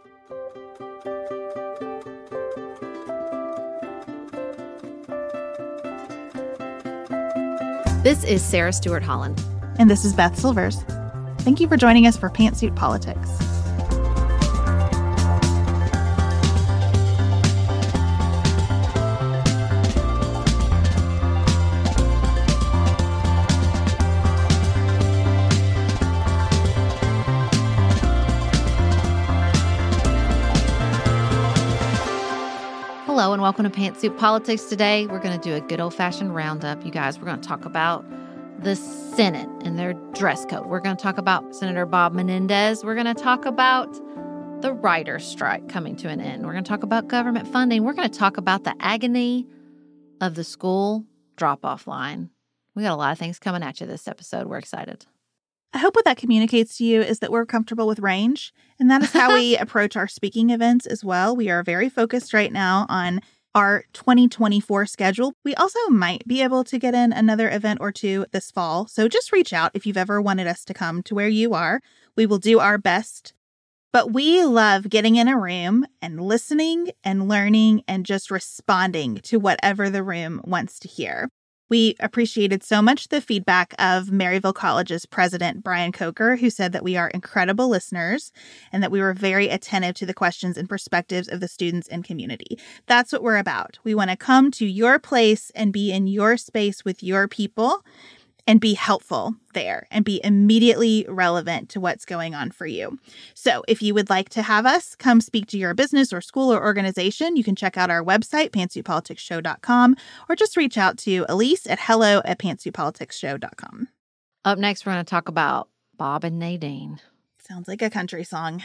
This is Sarah Stewart Holland. And this is Beth Silvers. Thank you for joining us for Pantsuit Politics. Hello and welcome to Pantsuit Politics. Today, we're going to do a good old-fashioned roundup. You guys, we're going to talk about the Senate and their dress code. We're going to talk about Senator Bob Menendez. We're going to talk about the writer's strike coming to an end. We're going to talk about government funding. We're going to talk about the agony of the school drop-off line. We got a lot of things coming at you this episode. We're excited. I hope what that communicates to you is that we're comfortable with range, and that is how we approach our speaking events as well. We are very focused right now on our 2024 schedule. We also might be able to get in another event or two this fall, so just reach out if you've ever wanted us to come to where you are. We will do our best. But we love getting in a room and listening and learning and just responding to whatever the room wants to hear. We appreciated so much the feedback of Maryville College's president, Brian Coker, who said that we are incredible listeners and that we were very attentive to the questions and perspectives of the students and community. That's what we're about. We want to come to your place and be in your space with your people and be helpful there and be immediately relevant to what's going on for you. So if you would like to have us come speak to your business or school or organization, you can check out our website, pantsuitpoliticsshow.com, or just reach out to Elise at hello@pantsuitpoliticsshow.com. Up next, we're going to talk about Bob and Nadine. Sounds like a country song.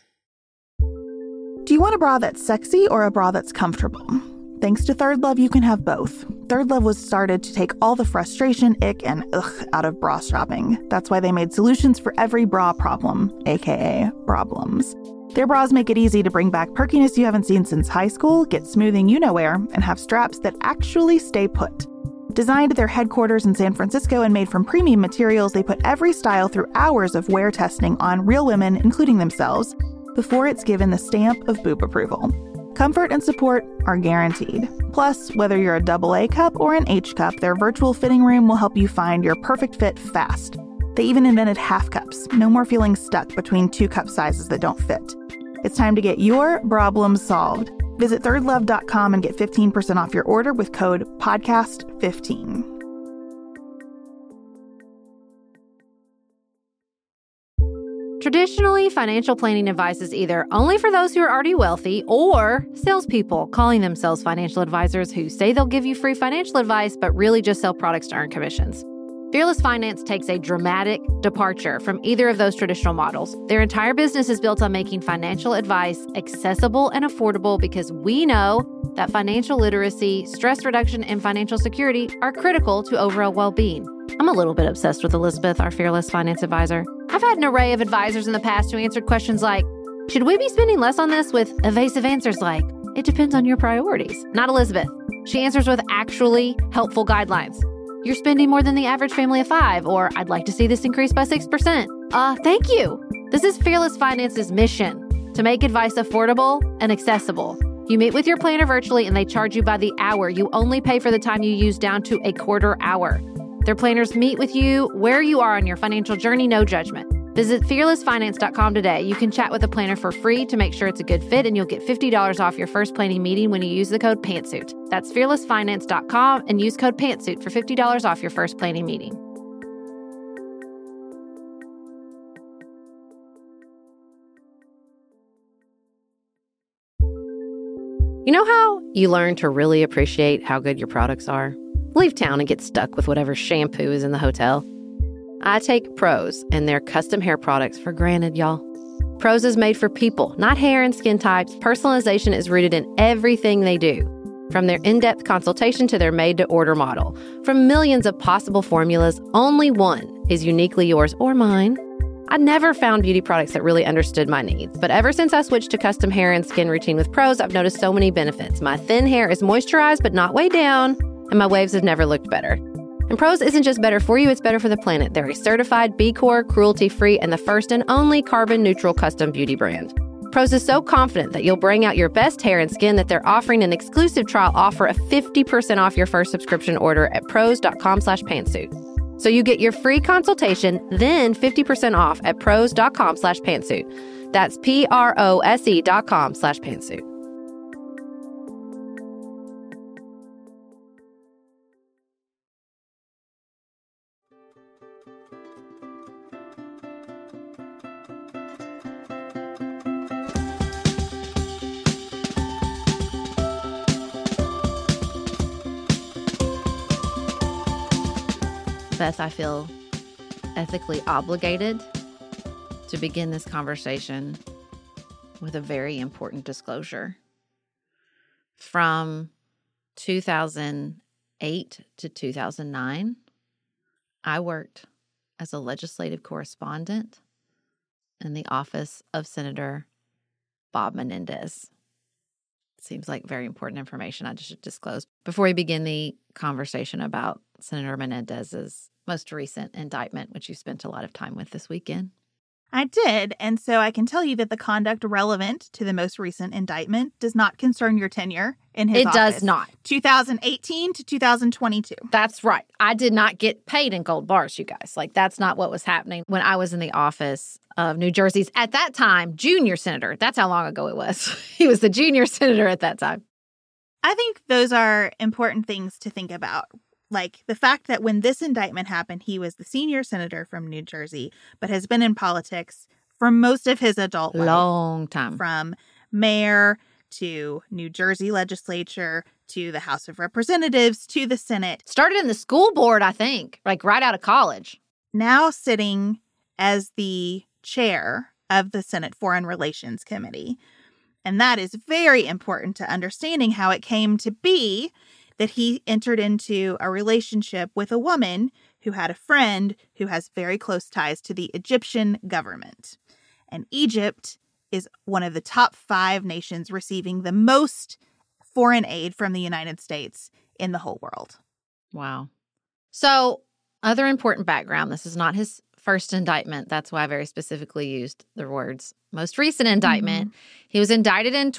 Do you want a bra that's sexy or a bra that's comfortable? Thanks to Third Love, you can have both. Third Love was started to take all the frustration, ick, and ugh out of bra shopping. That's why they made solutions for every bra problem, aka problems. Their bras make it easy to bring back perkiness you haven't seen since high school, get smoothing you-know-where, and have straps that actually stay put. Designed at their headquarters in San Francisco and made from premium materials, they put every style through hours of wear testing on real women, including themselves, before it's given the stamp of boob approval. Comfort and support are guaranteed. Plus, whether you're a AA cup or an H cup, their virtual fitting room will help you find your perfect fit fast. They even invented half cups. No more feeling stuck between two cup sizes that don't fit. It's time to get your problems solved. Visit thirdlove.com and get 15% off your order with code PODCAST15. Traditionally, financial planning advice is either only for those who are already wealthy or salespeople calling themselves financial advisors who say they'll give you free financial advice but really just sell products to earn commissions. Fearless Finance takes a dramatic departure from either of those traditional models. Their entire business is built on making financial advice accessible and affordable because we know that financial literacy, stress reduction, and financial security are critical to overall well-being. I'm a little bit obsessed with Elizabeth, our Fearless Finance advisor. I've had an array of advisors in the past who answered questions like, should we be spending less on this, with evasive answers like, it depends on your priorities. Not Elizabeth. She answers with actually helpful guidelines. You're spending more than the average family of 5, or I'd like to see this increase by 6%. Thank you. This is Fearless Finance's mission, to make advice affordable and accessible. You meet with your planner virtually and they charge you by the hour. You only pay for the time you use down to a quarter hour. Their planners meet with you where you are on your financial journey, no judgment. Visit fearlessfinance.com today. You can chat with a planner for free to make sure it's a good fit, and you'll get $50 off your first planning meeting when you use the code PANTSUIT. That's fearlessfinance.com and use code PANTSUIT for $50 off your first planning meeting. You know how you learn to really appreciate how good your products are? Leave town and get stuck with whatever shampoo is in the hotel. I take Prose and their custom hair products for granted, y'all. Prose is made for people, not hair and skin types. Personalization is rooted in everything they do. From their in-depth consultation to their made-to-order model. From millions of possible formulas, only one is uniquely yours or mine. I never found beauty products that really understood my needs, but ever since I switched to custom hair and skin routine with Prose, I've noticed so many benefits. My thin hair is moisturized but not weighed down, and my waves have never looked better. And Prose isn't just better for you, it's better for the planet. They're a certified B Corp, cruelty-free, and the first and only carbon-neutral custom beauty brand. Prose is so confident that you'll bring out your best hair and skin that they're offering an exclusive trial offer of 50% off your first subscription order at prose.com/pantsuit. So you get your free consultation, then 50% off at prose.com/pantsuit. That's prose.com/pantsuit. Beth, I feel ethically obligated to begin this conversation with a very important disclosure. From 2008 to 2009, I worked as a legislative correspondent in the office of Senator Bob Menendez. Seems like very important information I just should disclose before we begin the conversation about Senator Menendez's most recent indictment, which you spent a lot of time with this weekend. I did, and so I can tell you that the conduct relevant to the most recent indictment does not concern your tenure in his office. It does not. 2018 to 2022. That's right. I did not get paid in gold bars, you guys. Like, that's not what was happening when I was in the office of New Jersey's, at that time, junior senator. That's how long ago it was. He was the junior senator at that time. I think those are important things to think about. Like the fact that when this indictment happened, he was the senior senator from New Jersey, but has been in politics for most of his adult life. Long time. From mayor to New Jersey legislature to the House of Representatives to the Senate. Started in the school board, I think, like right out of college. Now sitting as the chair of the Senate Foreign Relations Committee. And that is very important to understanding how it came to be that he entered into a relationship with a woman who had a friend who has very close ties to the Egyptian government. And Egypt is one of the top 5 nations receiving the most foreign aid from the United States in the whole world. Wow. So, other important background, this is not his first indictment. That's why I very specifically used the words most recent indictment. He was indicted in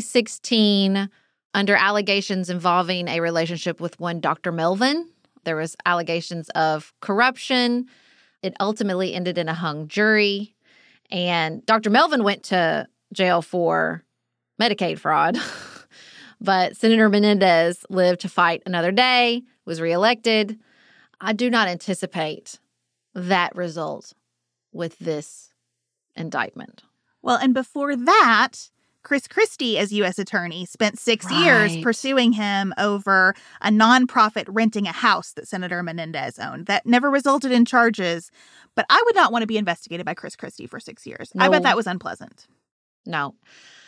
2016 under allegations involving a relationship with one Dr. Melvin. There was allegations of corruption. It ultimately ended in a hung jury. And Dr. Melvin went to jail for Medicaid fraud. But Senator Menendez lived to fight another day, was reelected. I do not anticipate that result with this indictment. Well, and before that, Chris Christie, as U.S. attorney, spent 6 years pursuing him over a nonprofit renting a house that Senator Menendez owned. That never resulted in charges, but I would not want to be investigated by Chris Christie for 6 years. No. I bet that was unpleasant. No.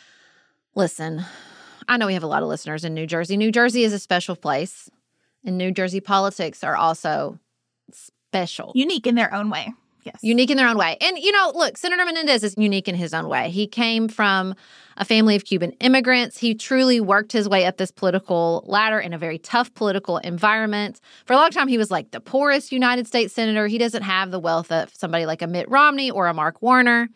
Listen, I know we have a lot of listeners in New Jersey. New Jersey is a special place, and New Jersey politics are also special. Unique in their own way. Yes. Unique in their own way. And, you know, look, Senator Menendez is unique in his own way. He came from a family of Cuban immigrants. He truly worked his way up this political ladder in a very tough political environment. For a long time, he was like the poorest United States senator. He doesn't have the wealth of somebody like a Mitt Romney or a Mark Warner.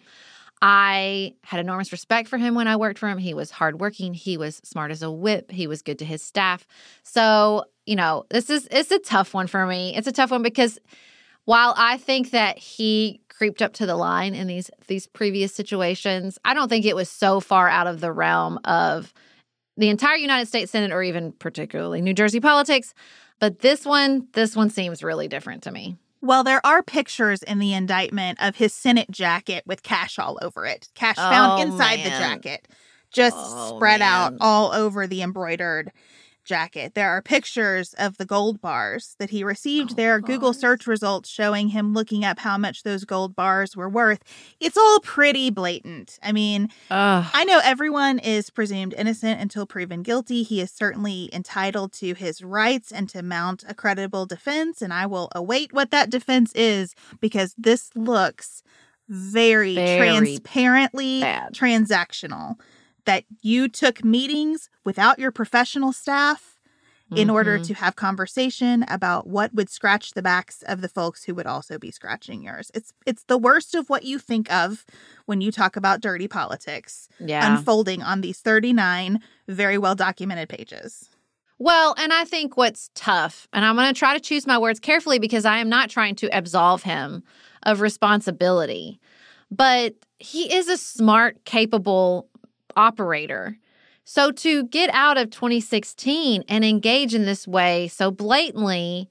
I had enormous respect for him when I worked for him. He was hardworking. He was smart as a whip. He was good to his staff. So, you know, it's a tough one for me. It's a tough one because while I think that he creeped up to the line in these previous situations, I don't think it was so far out of the realm of the entire United States Senate or even particularly New Jersey politics. But this one seems really different to me. Well, there are pictures in the indictment of his Senate jacket with cash all over it. Cash found inside the jacket, just spread out all over the embroidered jacket. There are pictures of the gold bars that he received. There are Google search results showing him looking up how much those gold bars were worth. It's all pretty blatant. I mean, I know everyone is presumed innocent until proven guilty. He is certainly entitled to his rights and to mount a credible defense, and I will await what that defense is because this looks very transparently bad. Transactional. That you took meetings without your professional staff in order to have conversation about what would scratch the backs of the folks who would also be scratching yours. It's the worst of what you think of when you talk about dirty politics unfolding on these 39 very well documented pages. Well, and I think what's tough, and I'm going to try to choose my words carefully because I am not trying to absolve him of responsibility, but he is a smart, capable operator. So to get out of 2016 and engage in this way so blatantly,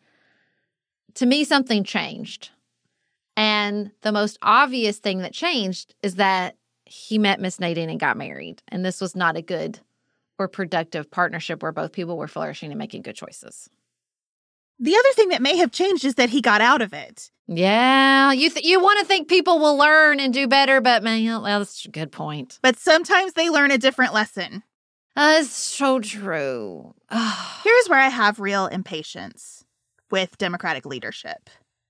to me, something changed. And the most obvious thing that changed is that he met Miss Nadine and got married. And this was not a good or productive partnership where both people were flourishing and making good choices. The other thing that may have changed is that he got out of it. Yeah, you want to think people will learn and do better, but man, well, that's a good point. But sometimes they learn a different lesson. That's so true. Here's where I have real impatience with Democratic leadership.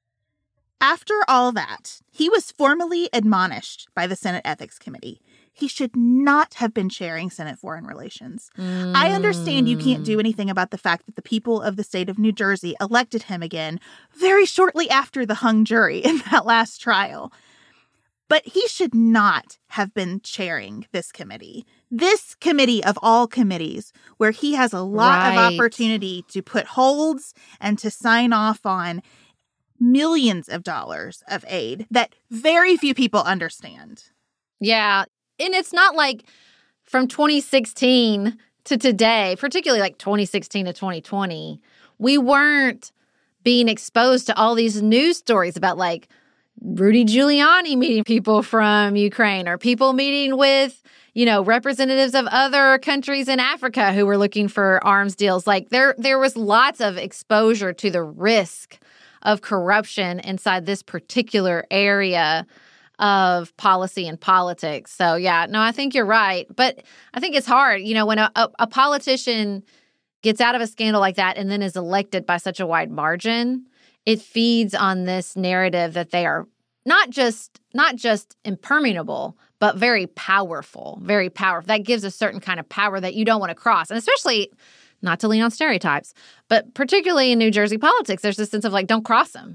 After all that, he was formally admonished by the Senate Ethics Committee. He should not have been chairing Senate Foreign Relations. I understand you can't do anything about the fact that the people of the state of New Jersey elected him again very shortly after the hung jury in that last trial. But he should not have been chairing this committee. This committee of all committees, where he has a lot of opportunity to put holds and to sign off on millions of dollars of aid that very few people understand. Yeah. And it's not like from 2016 to today, particularly like 2016 to 2020, we weren't being exposed to all these news stories about like Rudy Giuliani meeting people from Ukraine or people meeting with, representatives of other countries in Africa who were looking for arms deals. Like there was lots of exposure to the risk of corruption inside this particular area of policy and politics. So, yeah, no, I think you're right. But I think it's hard, when a politician gets out of a scandal like that and then is elected by such a wide margin, it feeds on this narrative that they are not just impermeable, but very powerful, very powerful. That gives a certain kind of power that you don't want to cross. And especially, not to lean on stereotypes, but particularly in New Jersey politics, there's this sense of like, don't cross him,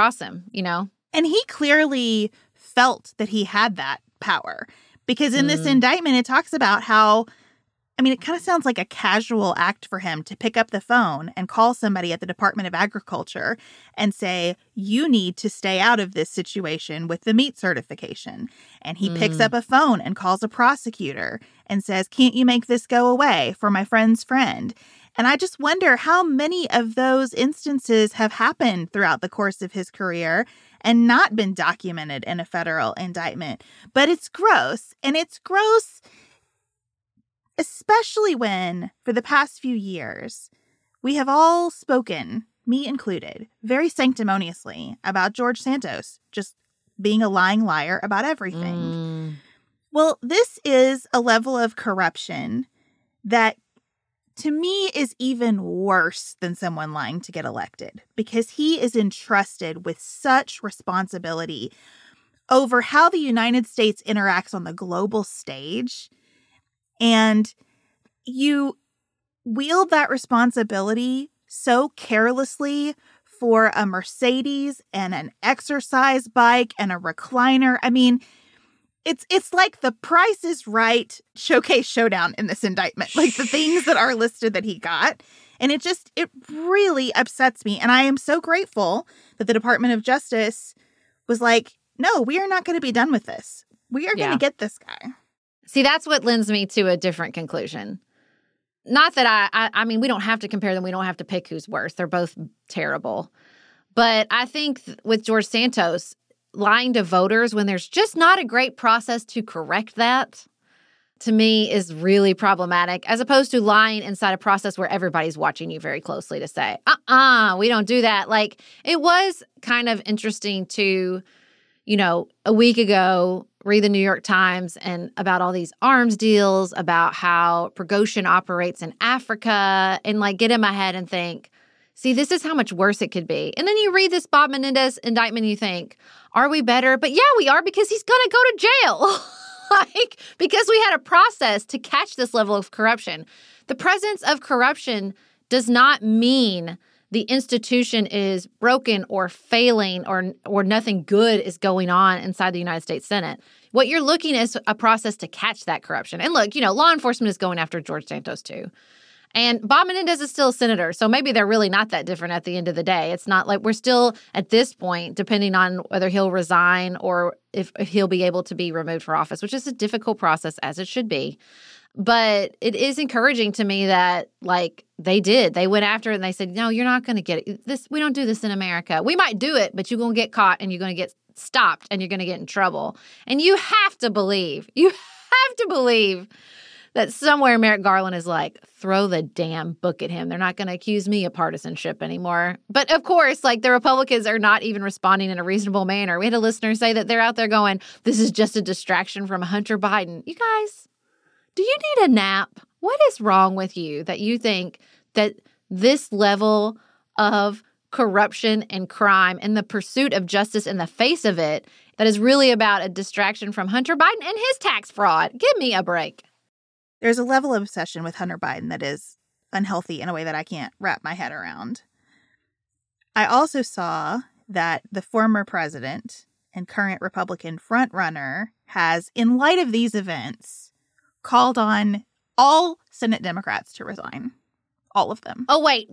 And he clearly felt that he had that power because in this indictment, it talks about how, it kind of sounds like a casual act for him to pick up the phone and call somebody at the Department of Agriculture and say, you need to stay out of this situation with the meat certification. And he picks up a phone and calls a prosecutor and says, can't you make this go away for my friend's friend? And I just wonder how many of those instances have happened throughout the course of his career and not been documented in a federal indictment. But it's gross. And it's gross especially when, for the past few years, we have all spoken, me included, very sanctimoniously about George Santos just being a lying liar about everything. Well, this is a level of corruption that, to me, is even worse than someone lying to get elected because he is entrusted with such responsibility over how the United States interacts on the global stage. And you wield that responsibility so carelessly for a Mercedes and an exercise bike and a recliner. It's like the Price is Right showcase showdown in this indictment, like the things that are listed that he got. And it really upsets me. And I am so grateful that the Department of Justice was like, no, we are not going to be done with this. We are going to get this guy. See, that's what lends me to a different conclusion. Not that I mean, we don't have to compare them. We don't have to pick who's worse. They're both terrible. But I think with George Santos, lying to voters when there's just not a great process to correct that, to me, is really problematic, as opposed to lying inside a process where everybody's watching you very closely to say, we don't do that. Like, it was kind of interesting to, a week ago, read the New York Times and about all these arms deals, about how Prigozhin operates in Africa, and like get in my head and think, see, this is how much worse it could be. And then you read this Bob Menendez indictment and you think, are we better? But yeah, we are, because he's going to go to jail. Because we had a process to catch this level of corruption. The presence of corruption does not mean the institution is broken or failing or nothing good is going on inside the United States Senate. What you're looking at is a process to catch that corruption. And look, law enforcement is going after George Santos too. And Bob Menendez is still a senator, so maybe they're really not that different at the end of the day. It's not like we're still, at this point, depending on whether he'll resign or if he'll be able to be removed from office, which is a difficult process, as it should be. But it is encouraging to me that, they did. They went after it and they said, no, you're not going to get it. We don't do this in America. We might do it, but you're going to get caught and you're going to get stopped and you're going to get in trouble. And you have to believe that somewhere Merrick Garland is like, throw the damn book at him. They're not going to accuse me of partisanship anymore. But of course, the Republicans are not even responding in a reasonable manner. We had a listener say that they're out there going, this is just a distraction from Hunter Biden. You guys, do you need a nap? What is wrong with you that you think that this level of corruption and crime and the pursuit of justice in the face of it, that is really about a distraction from Hunter Biden and his tax fraud? Give me a break. There's a level of obsession with Hunter Biden that is unhealthy in a way that I can't wrap my head around. I also saw that the former president and current Republican frontrunner has, in light of these events, called on all Senate Democrats to resign. All of them. Oh, wait.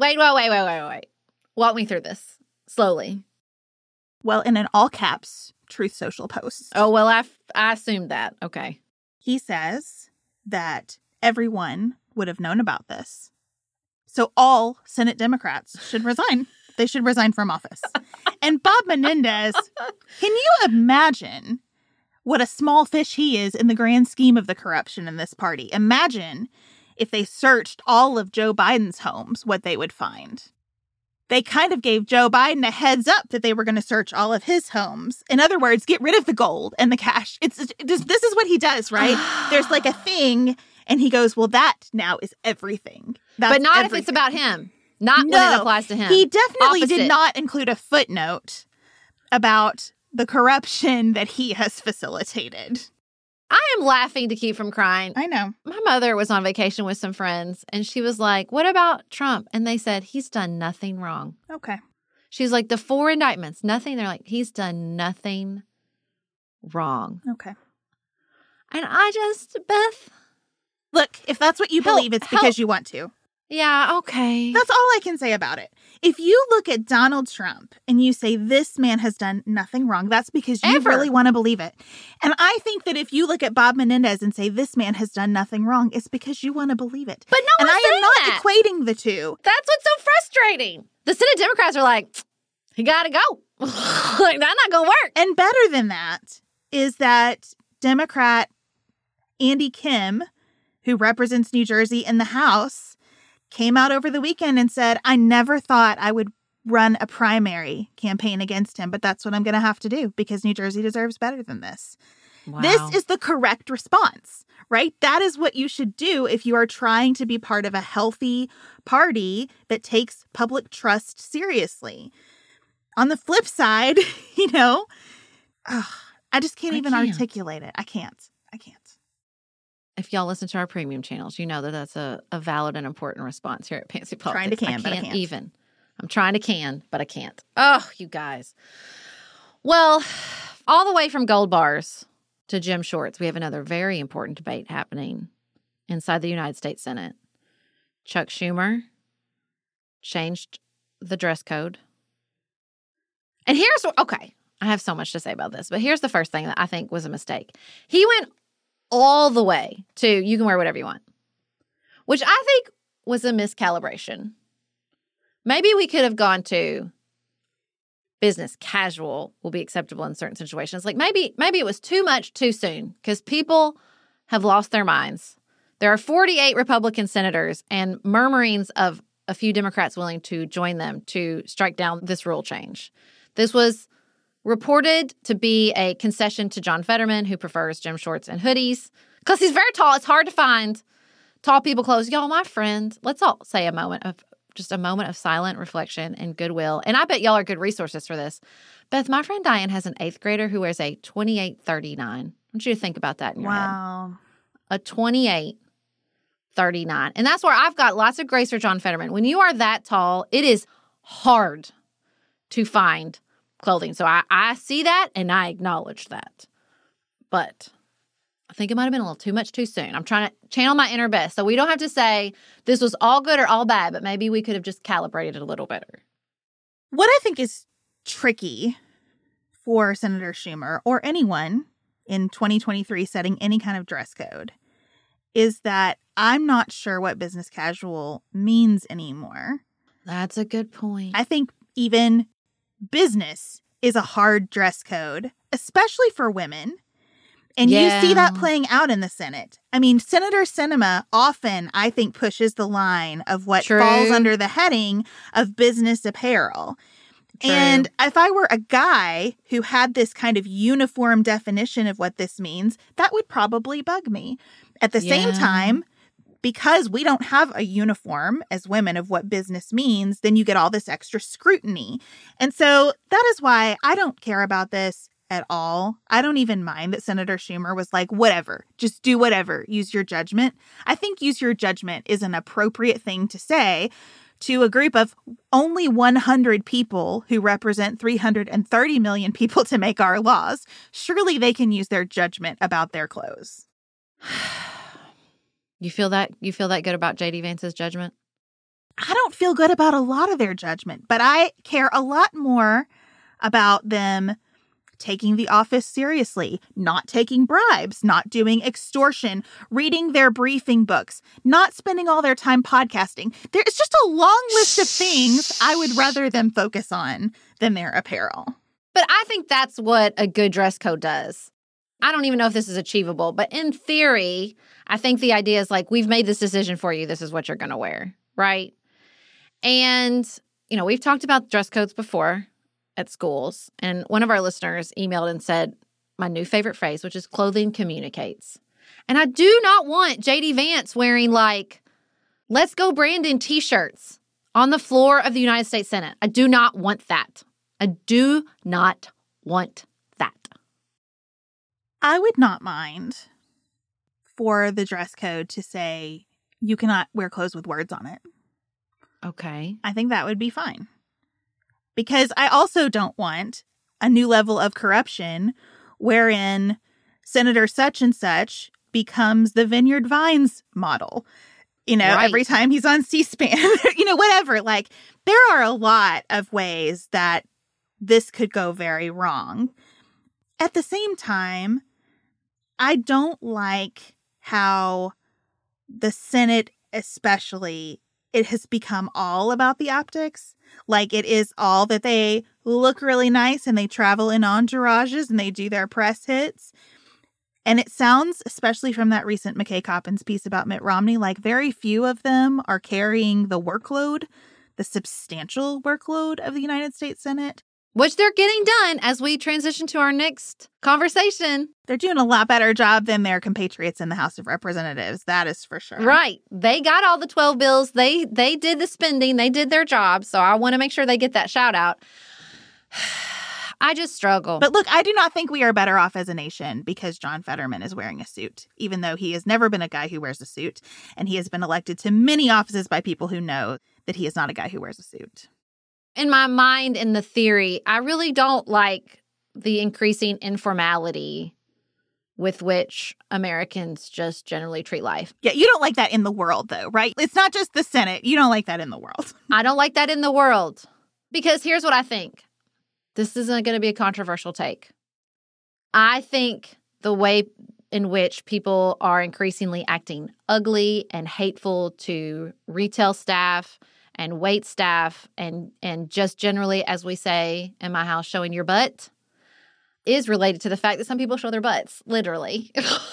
Walk me through this slowly. Well, in an all caps Truth Social post. Oh, well, I assumed that. Okay. He says that everyone would have known about this. So all Senate Democrats should resign. They should resign from office. And Bob Menendez, can you imagine what a small fish he is in the grand scheme of the corruption in this party? Imagine if they searched all of Joe Biden's homes, what they would find. They kind of gave Joe Biden a heads up that they were going to search all of his homes. In other words, get rid of the gold and the cash. This is what he does, right? There's a thing, and he goes, well, that now is everything. That's but not everything. if it's about him. Not when it applies to him. He definitely Opposite. did not include a footnote about the corruption that he has facilitated. I am laughing to keep from crying. I know. My mother was on vacation with some friends, and she was like, what about Trump? And they said, he's done nothing wrong. Okay. She's like, the 4 indictments, nothing. They're like, he's done nothing wrong. Okay. And Beth. Look, if that's what you believe, it's because you want to. Yeah, okay. That's all I can say about it. If you look at Donald Trump and you say this man has done nothing wrong, that's because you really want to believe it. And I think that if you look at Bob Menendez and say this man has done nothing wrong, it's because you want to believe it. But no one's saying that. And I am not equating the two. That's what's so frustrating. The Senate Democrats are like, he got to go. That's not going to work. And better than that is that Democrat Andy Kim, who represents New Jersey in the House, came out over the weekend and said, I never thought I would run a primary campaign against him, but that's what I'm going to have to do because New Jersey deserves better than this. Wow. This is the correct response, right? That is what you should do if you are trying to be part of a healthy party that takes public trust seriously. On the flip side, I just can't articulate it. I can't. If y'all listen to our premium channels, you know that that's a valid and important response here at Fancy Politics. But I can't. Even. I'm trying to can, but I can't. Oh, you guys. Well, all the way from gold bars to gym shorts, we have another very important debate happening inside the United States Senate. Chuck Schumer changed the dress code. And okay, I have so much to say about this, but here's the first thing that I think was a mistake. He went all the way to you can wear whatever you want, which I think was a miscalibration. Maybe we could have gone to business casual will be acceptable in certain situations. Maybe it was too much too soon because people have lost their minds. There are 48 Republican senators and murmurings of a few Democrats willing to join them to strike down this rule change. This was reported to be a concession to John Fetterman, who prefers gym shorts and hoodies. Because he's very tall. It's hard to find tall people clothes. Y'all, my friend, let's all say a moment of silent reflection and goodwill. And I bet y'all are good resources for this. Beth, my friend Diane has an 8th grader who wears a 2839. I want you to think about that in your head. Wow. A 2839. 39. And that's where I've got lots of grace for John Fetterman. When you are that tall, it is hard to find clothing. So I see that and I acknowledge that. But I think it might have been a little too much too soon. I'm trying to channel my inner best. So we don't have to say this was all good or all bad, but maybe we could have just calibrated it a little better. What I think is tricky for Senator Schumer or anyone in 2023 setting any kind of dress code is that I'm not sure what business casual means anymore. That's a good point. I think even business is a hard dress code, especially for women. And you see that playing out in the Senate. I mean, Senator Sinema often, I think, pushes the line of what falls under the heading of business apparel. True. And if I were a guy who had this kind of uniform definition of what this means, that would probably bug me. At the same time, because we don't have a uniform as women of what business means, then you get all this extra scrutiny. And so that is why I don't care about this at all. I don't even mind that Senator Schumer was like, whatever, just do whatever, use your judgment. I think use your judgment is an appropriate thing to say to a group of only 100 people who represent 330 million people to make our laws. Surely they can use their judgment about their clothes. You feel that good about J.D. Vance's judgment? I don't feel good about a lot of their judgment, but I care a lot more about them taking the office seriously, not taking bribes, not doing extortion, reading their briefing books, not spending all their time podcasting. There's just a long list of things I would rather them focus on than their apparel. But I think that's what a good dress code does. I don't even know if this is achievable, but in theory, I think the idea is like, we've made this decision for you. This is what you're going to wear, right? And, we've talked about dress codes before at schools. And one of our listeners emailed and said, my new favorite phrase, which is clothing communicates. And I do not want J.D. Vance wearing Let's Go Brandon t-shirts on the floor of the United States Senate. I do not want that. I do not want that. I would not mind for the dress code to say you cannot wear clothes with words on it. Okay. I think that would be fine. Because I also don't want a new level of corruption wherein Senator such and such becomes the Vineyard Vines model. Right. Every time he's on C-SPAN, whatever. There are a lot of ways that this could go very wrong. At the same time, I don't like how the Senate especially, it has become all about the optics. It is all that they look really nice and they travel in entourages and they do their press hits. And it sounds, especially from that recent McKay Coppins piece about Mitt Romney, like very few of them are carrying the workload, the substantial workload of the United States Senate. Which they're getting done as we transition to our next conversation. They're doing a lot better job than their compatriots in the House of Representatives. That is for sure. Right. They got all the 12 bills. They did the spending. They did their job. So I want to make sure they get that shout out. I just struggle. But look, I do not think we are better off as a nation because John Fetterman is wearing a suit, even though he has never been a guy who wears a suit. And he has been elected to many offices by people who know that he is not a guy who wears a suit. In my mind, in the theory, I really don't like the increasing informality with which Americans just generally treat life. Yeah, you don't like that in the world, though, right? It's not just the Senate. You don't like that in the world. I don't like that in the world. Because here's what I think. This isn't going to be a controversial take. I think the way in which people are increasingly acting ugly and hateful to retail staff and wait staff and just generally, as we say in my house, showing your butt is related to the fact that some people show their butts, literally.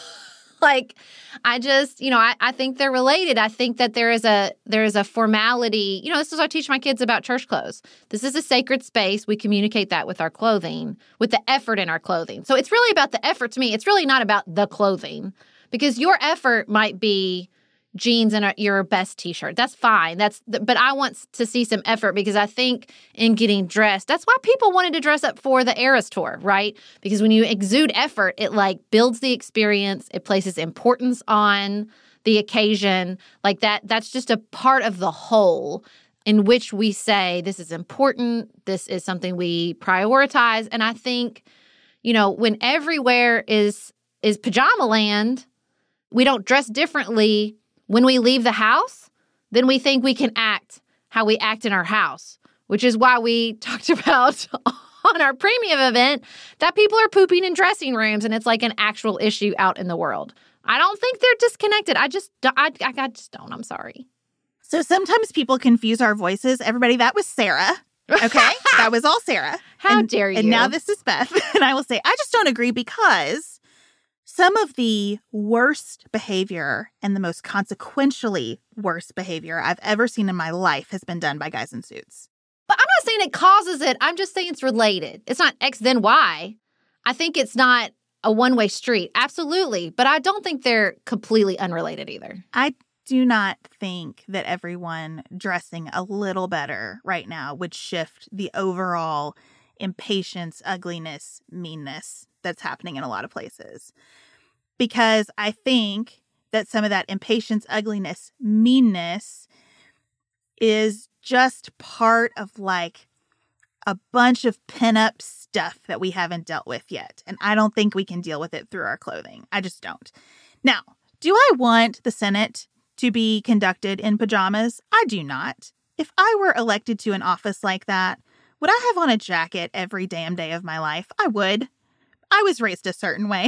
I think they're related. I think that there is a formality. This is what I teach my kids about church clothes. This is a sacred space. We communicate that with our clothing, with the effort in our clothing. So it's really about the effort to me. It's really not about the clothing because your effort might be jeans and your best t-shirt. That's fine. But I want to see some effort, because I think in getting dressed, that's why people wanted to dress up for the Eras Tour, right? Because when you exude effort, it like builds the experience. It places importance on the occasion. Like that's just a part of the whole in which we say this is important. This is something we prioritize. And I think, when everywhere is pajama land, we don't dress differently when we leave the house, then we think we can act how we act in our house, which is why we talked about on our premium event that people are pooping in dressing rooms, and it's like an actual issue out in the world. I don't think they're disconnected. I just don't. I'm sorry. So sometimes people confuse our voices. Everybody, that was Sarah. Okay? That was all Sarah. How dare you? And now this is Beth. And I will say, I just don't agree, because some of the worst behavior and the most consequentially worst behavior I've ever seen in my life has been done by guys in suits. But I'm not saying it causes it. I'm just saying it's related. It's not X then Y. I think it's not a one-way street. Absolutely. But I don't think they're completely unrelated either. I do not think that everyone dressing a little better right now would shift the overall impatience, ugliness, meanness that's happening in a lot of places. Because I think that some of that impatience, ugliness, meanness is just part of like a bunch of pinup stuff that we haven't dealt with yet. And I don't think we can deal with it through our clothing. I just don't. Now, do I want the Senate to be conducted in pajamas? I do not. If I were elected to an office like that, would I have on a jacket every damn day of my life? I would. I was raised a certain way.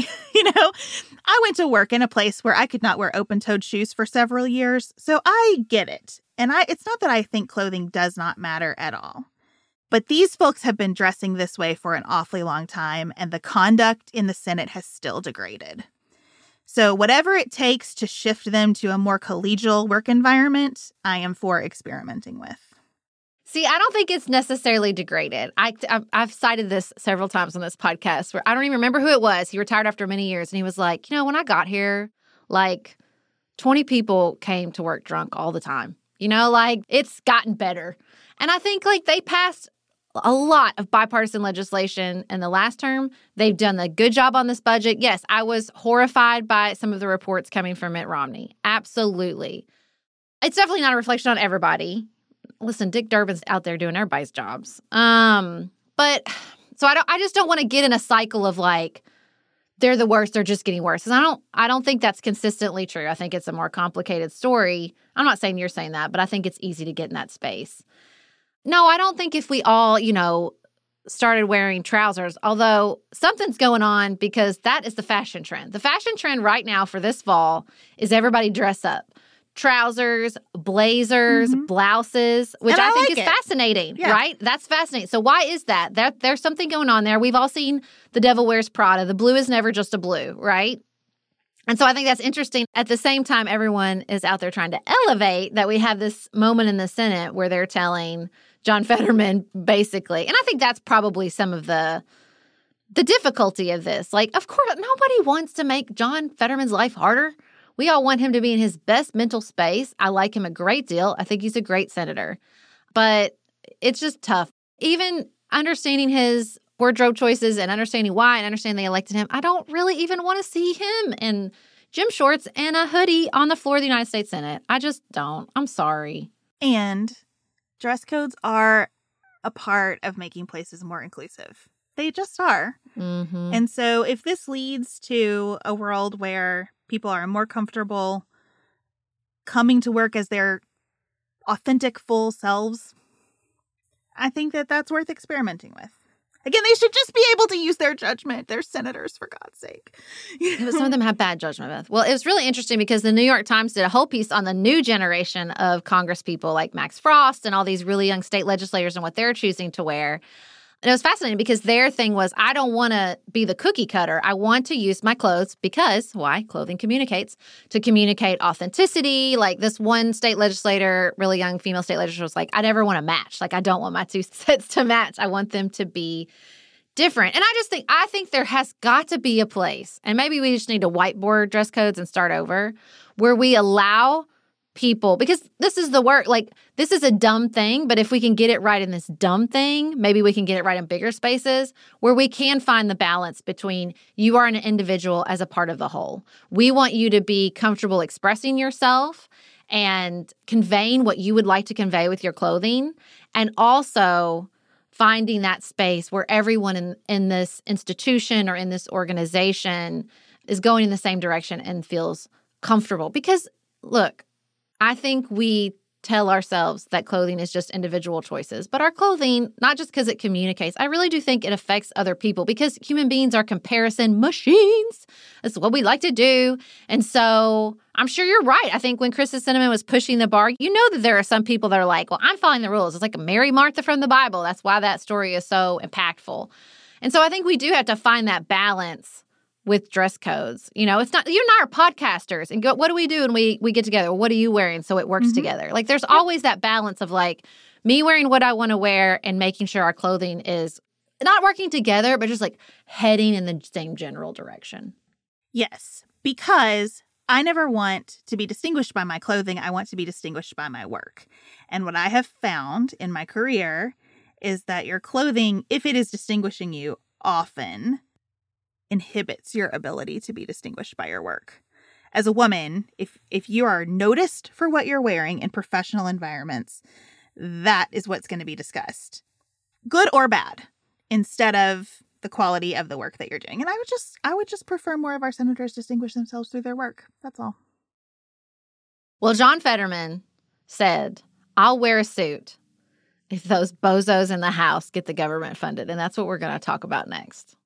I went to work in a place where I could not wear open-toed shoes for several years. So I get it. And it's not that I think clothing does not matter at all. But these folks have been dressing this way for an awfully long time, and the conduct in the Senate has still degraded. So whatever it takes to shift them to a more collegial work environment, I am for experimenting with. See, I don't think it's necessarily degraded. I've cited this several times on this podcast where I don't even remember who it was. He retired after many years, and he was like, when I got here, like 20 people came to work drunk all the time. It's gotten better. And I think like they passed a lot of bipartisan legislation in the last term. They've done a good job on this budget. Yes, I was horrified by some of the reports coming from Mitt Romney. Absolutely. It's definitely not a reflection on everybody. Listen, Dick Durbin's out there doing everybody's jobs. But so I just don't want to get in a cycle of like, they're the worst, they're just getting worse. Because I don't think that's consistently true. I think it's a more complicated story. I'm not saying you're saying that, but I think it's easy to get in that space. No, I don't think if we all, started wearing trousers, although something's going on, because that is the fashion trend. The fashion trend right now for this fall is everybody dress up. Trousers, blazers, blouses, which I think is fascinating, right? That's fascinating. So why is that? There's something going on there. We've all seen The Devil Wears Prada. The blue is never just a blue, right? And so I think that's interesting. At the same time, everyone is out there trying to elevate that we have this moment in the Senate where they're telling John Fetterman, basically. And I think that's probably some of the difficulty of this. Like, of course, nobody wants to make John Fetterman's life harder. We all want him to be in his best mental space. I like him a great deal. I think he's a great senator. But it's just tough. Even understanding his wardrobe choices and understanding why and understanding they elected him, I don't really even want to see him in gym shorts and a hoodie on the floor of the United States Senate. I just don't. I'm sorry. And dress codes are a part of making places more inclusive. They just are. Mm-hmm. And so if this leads to a world where people are more comfortable coming to work as their authentic, full selves, I think that that's worth experimenting with. Again, they should just be able to use their judgment. They're senators, for God's sake. But some of them have bad judgment, Beth. Well, it was really interesting because the New York Times did a whole piece on the new generation of Congress people like Max Frost and all these really young state legislators and what they're choosing to wear. And it was fascinating because their thing was, I don't want to be the cookie cutter. I want to use my clothes because, why? Clothing communicates, to communicate authenticity. Like this one state legislator, really young female state legislator was like, I never want to match. Like, I don't want my two sets to match. I want them to be different. And I think there has got to be a place, and maybe we just need to whiteboard dress codes and start over, where we allow people, because this is the work, like this is a dumb thing, but if we can get it right in this dumb thing, maybe we can get it right in bigger spaces where we can find the balance between you are an individual as a part of the whole. We want you to be comfortable expressing yourself and conveying what you would like to convey with your clothing, and also finding that space where everyone in this institution or in this organization is going in the same direction and feels comfortable. Because look, I think we tell ourselves that clothing is just individual choices, but our clothing, not just because it communicates, I really do think it affects other people, because human beings are comparison machines. That's what we like to do. And so I'm sure you're right. I think when Krista Cinnamon was pushing the bar, you know that there are some people that are like, well, I'm following the rules. It's like a Mary Martha from the Bible. That's why that story is so impactful. And so I think we do have to find that balance with dress codes. You know, it's not, you and I are podcasters, and what do we do when we get together? What are you wearing so it works together? Like there's always that balance of like me wearing what I want to wear and making sure our clothing is not working together, but just like heading in the same general direction. Yes, because I never want to be distinguished by my clothing. I want to be distinguished by my work. And what I have found in my career is that your clothing, if it is distinguishing you, often inhibits your ability to be distinguished by your work. As a woman, if you are noticed for what you're wearing in professional environments, that is what's going to be discussed, good or bad, instead of the quality of the work that you're doing. And I would just prefer more of our senators distinguish themselves through their work. That's all. Well, John Fetterman said, I'll wear a suit if those bozos in the House get the government funded. And that's what we're going to talk about next.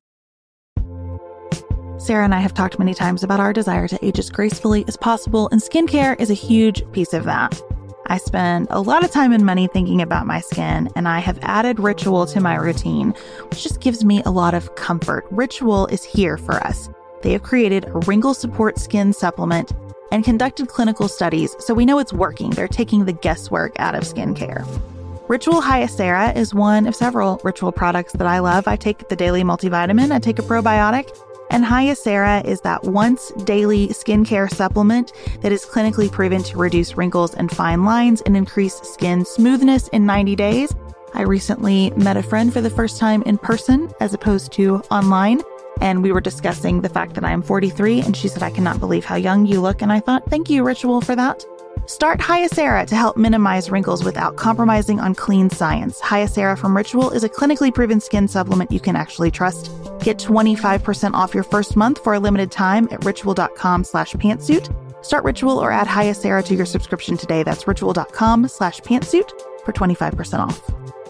Sarah and I have talked many times about our desire to age as gracefully as possible, and skincare is a huge piece of that. I spend a lot of time and money thinking about my skin, and I have added Ritual to my routine, which just gives me a lot of comfort. Ritual is here for us. They have created a wrinkle support skin supplement and conducted clinical studies, so we know it's working. They're taking the guesswork out of skincare. Ritual Hyacera is one of several Ritual products that I love. I take the daily multivitamin, I take a probiotic, and Hyacera is that once daily skincare supplement that is clinically proven to reduce wrinkles and fine lines and increase skin smoothness in 90 days. I recently met a friend for the first time in person as opposed to online, and we were discussing the fact that I am 43, and she said, I cannot believe how young you look. And I thought, thank you, Ritual, for that. Start Hyacera to help minimize wrinkles without compromising on clean science. Hyacera from Ritual is a clinically proven skin supplement you can actually trust. Get 25% off your first month for a limited time at ritual.com/pantsuit. Start Ritual or add Hyacera to your subscription today. That's ritual.com/pantsuit for 25% off.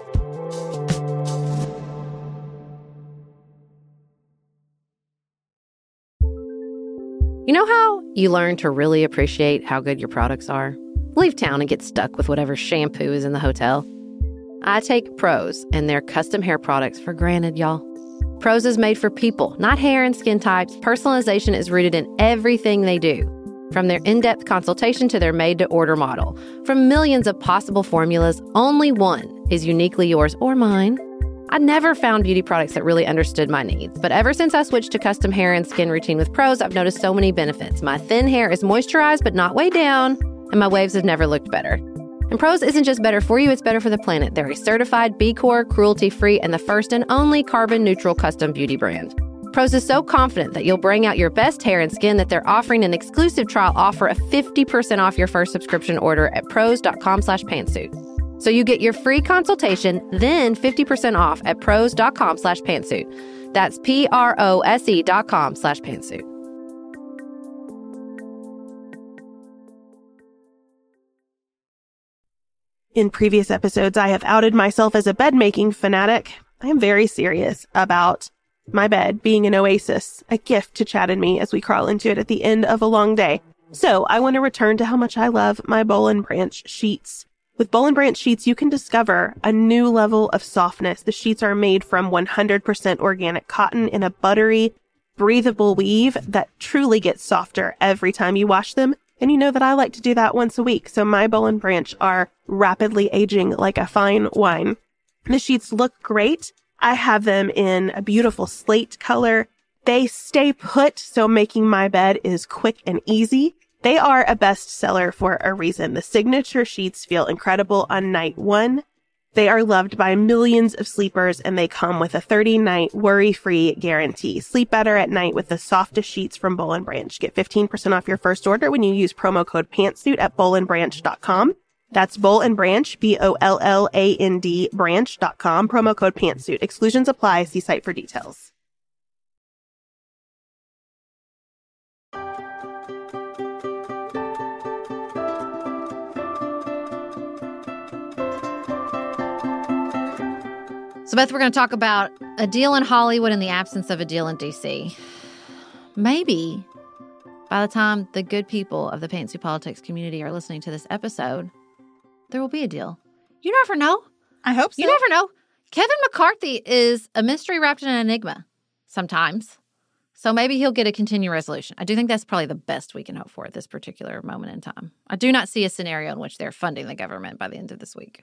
You know how you learn to really appreciate how good your products are? Leave town and get stuck with whatever shampoo is in the hotel. I take Prose and their custom hair products for granted, y'all. Prose is made for people, not hair and skin types. Personalization is rooted in everything they do. From their in-depth consultation to their made-to-order model. From millions of possible formulas, only one is uniquely yours or mine. I never found beauty products that really understood my needs, but ever since I switched to custom hair and skin routine with Prose, I've noticed so many benefits. My thin hair is moisturized but not weighed down, and my waves have never looked better. And Prose isn't just better for you, it's better for the planet. They're a certified B Corp, cruelty-free, and the first and only carbon-neutral custom beauty brand. Prose is so confident that you'll bring out your best hair and skin that they're offering an exclusive trial offer of 50% off your first subscription order at prose.com/pantsuit. So you get your free consultation, then 50% off at prose.com/pantsuit. That's prose.com/pantsuit. In previous episodes, I have outed myself as a bed-making fanatic. I am very serious about my bed being an oasis, a gift to Chad and me as we crawl into it at the end of a long day. So I want to return to how much I love my Boll & Branch sheets. With Boll & Branch sheets, you can discover a new level of softness. The sheets are made from 100% organic cotton in a buttery, breathable weave that truly gets softer every time you wash them. And you know that I like to do that once a week, so my Boll & Branch are rapidly aging like a fine wine. The sheets look great. I have them in a beautiful slate color. They stay put, so making my bed is quick and easy. They are a bestseller for a reason. The signature sheets feel incredible on night 1. They are loved by millions of sleepers, and they come with a 30-night worry-free guarantee. Sleep better at night with the softest sheets from Boll & Branch. Get 15% off your first order when you use promo code PANTSUIT at bollandbranch.com. That's Boll & Branch, BOLLAND branch.com, promo code PANTSUIT. Exclusions apply. See site for details. So, Beth, we're going to talk about a deal in Hollywood in the absence of a deal in D.C. Maybe by the time the good people of the Pantsuit Politics community are listening to this episode, there will be a deal. You never know. I hope so. You never know. Kevin McCarthy is a mystery wrapped in an enigma sometimes. So maybe he'll get a continuing resolution. I do think that's probably the best we can hope for at this particular moment in time. I do not see a scenario in which they're funding the government by the end of this week.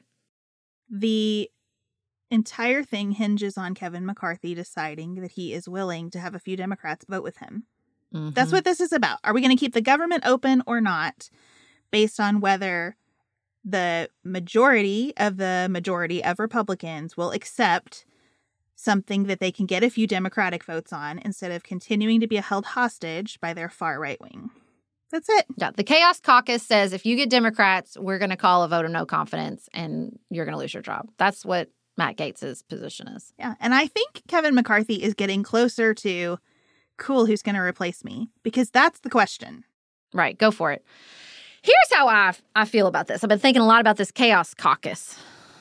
The entire thing hinges on Kevin McCarthy deciding that he is willing to have a few Democrats vote with him. Mm-hmm. That's what this is about. Are we going to keep the government open or not, based on whether the majority of Republicans will accept something that they can get a few Democratic votes on instead of continuing to be held hostage by their far right wing. That's it. Yeah, the Chaos Caucus says if you get Democrats, we're going to call a vote of no confidence and you're going to lose your job. That's what Matt Gaetz's position is. Yeah, and I think Kevin McCarthy is getting closer to, cool, who's going to replace me? Because that's the question. Right, go for it. Here's how I feel about this. I've been thinking a lot about this Chaos Caucus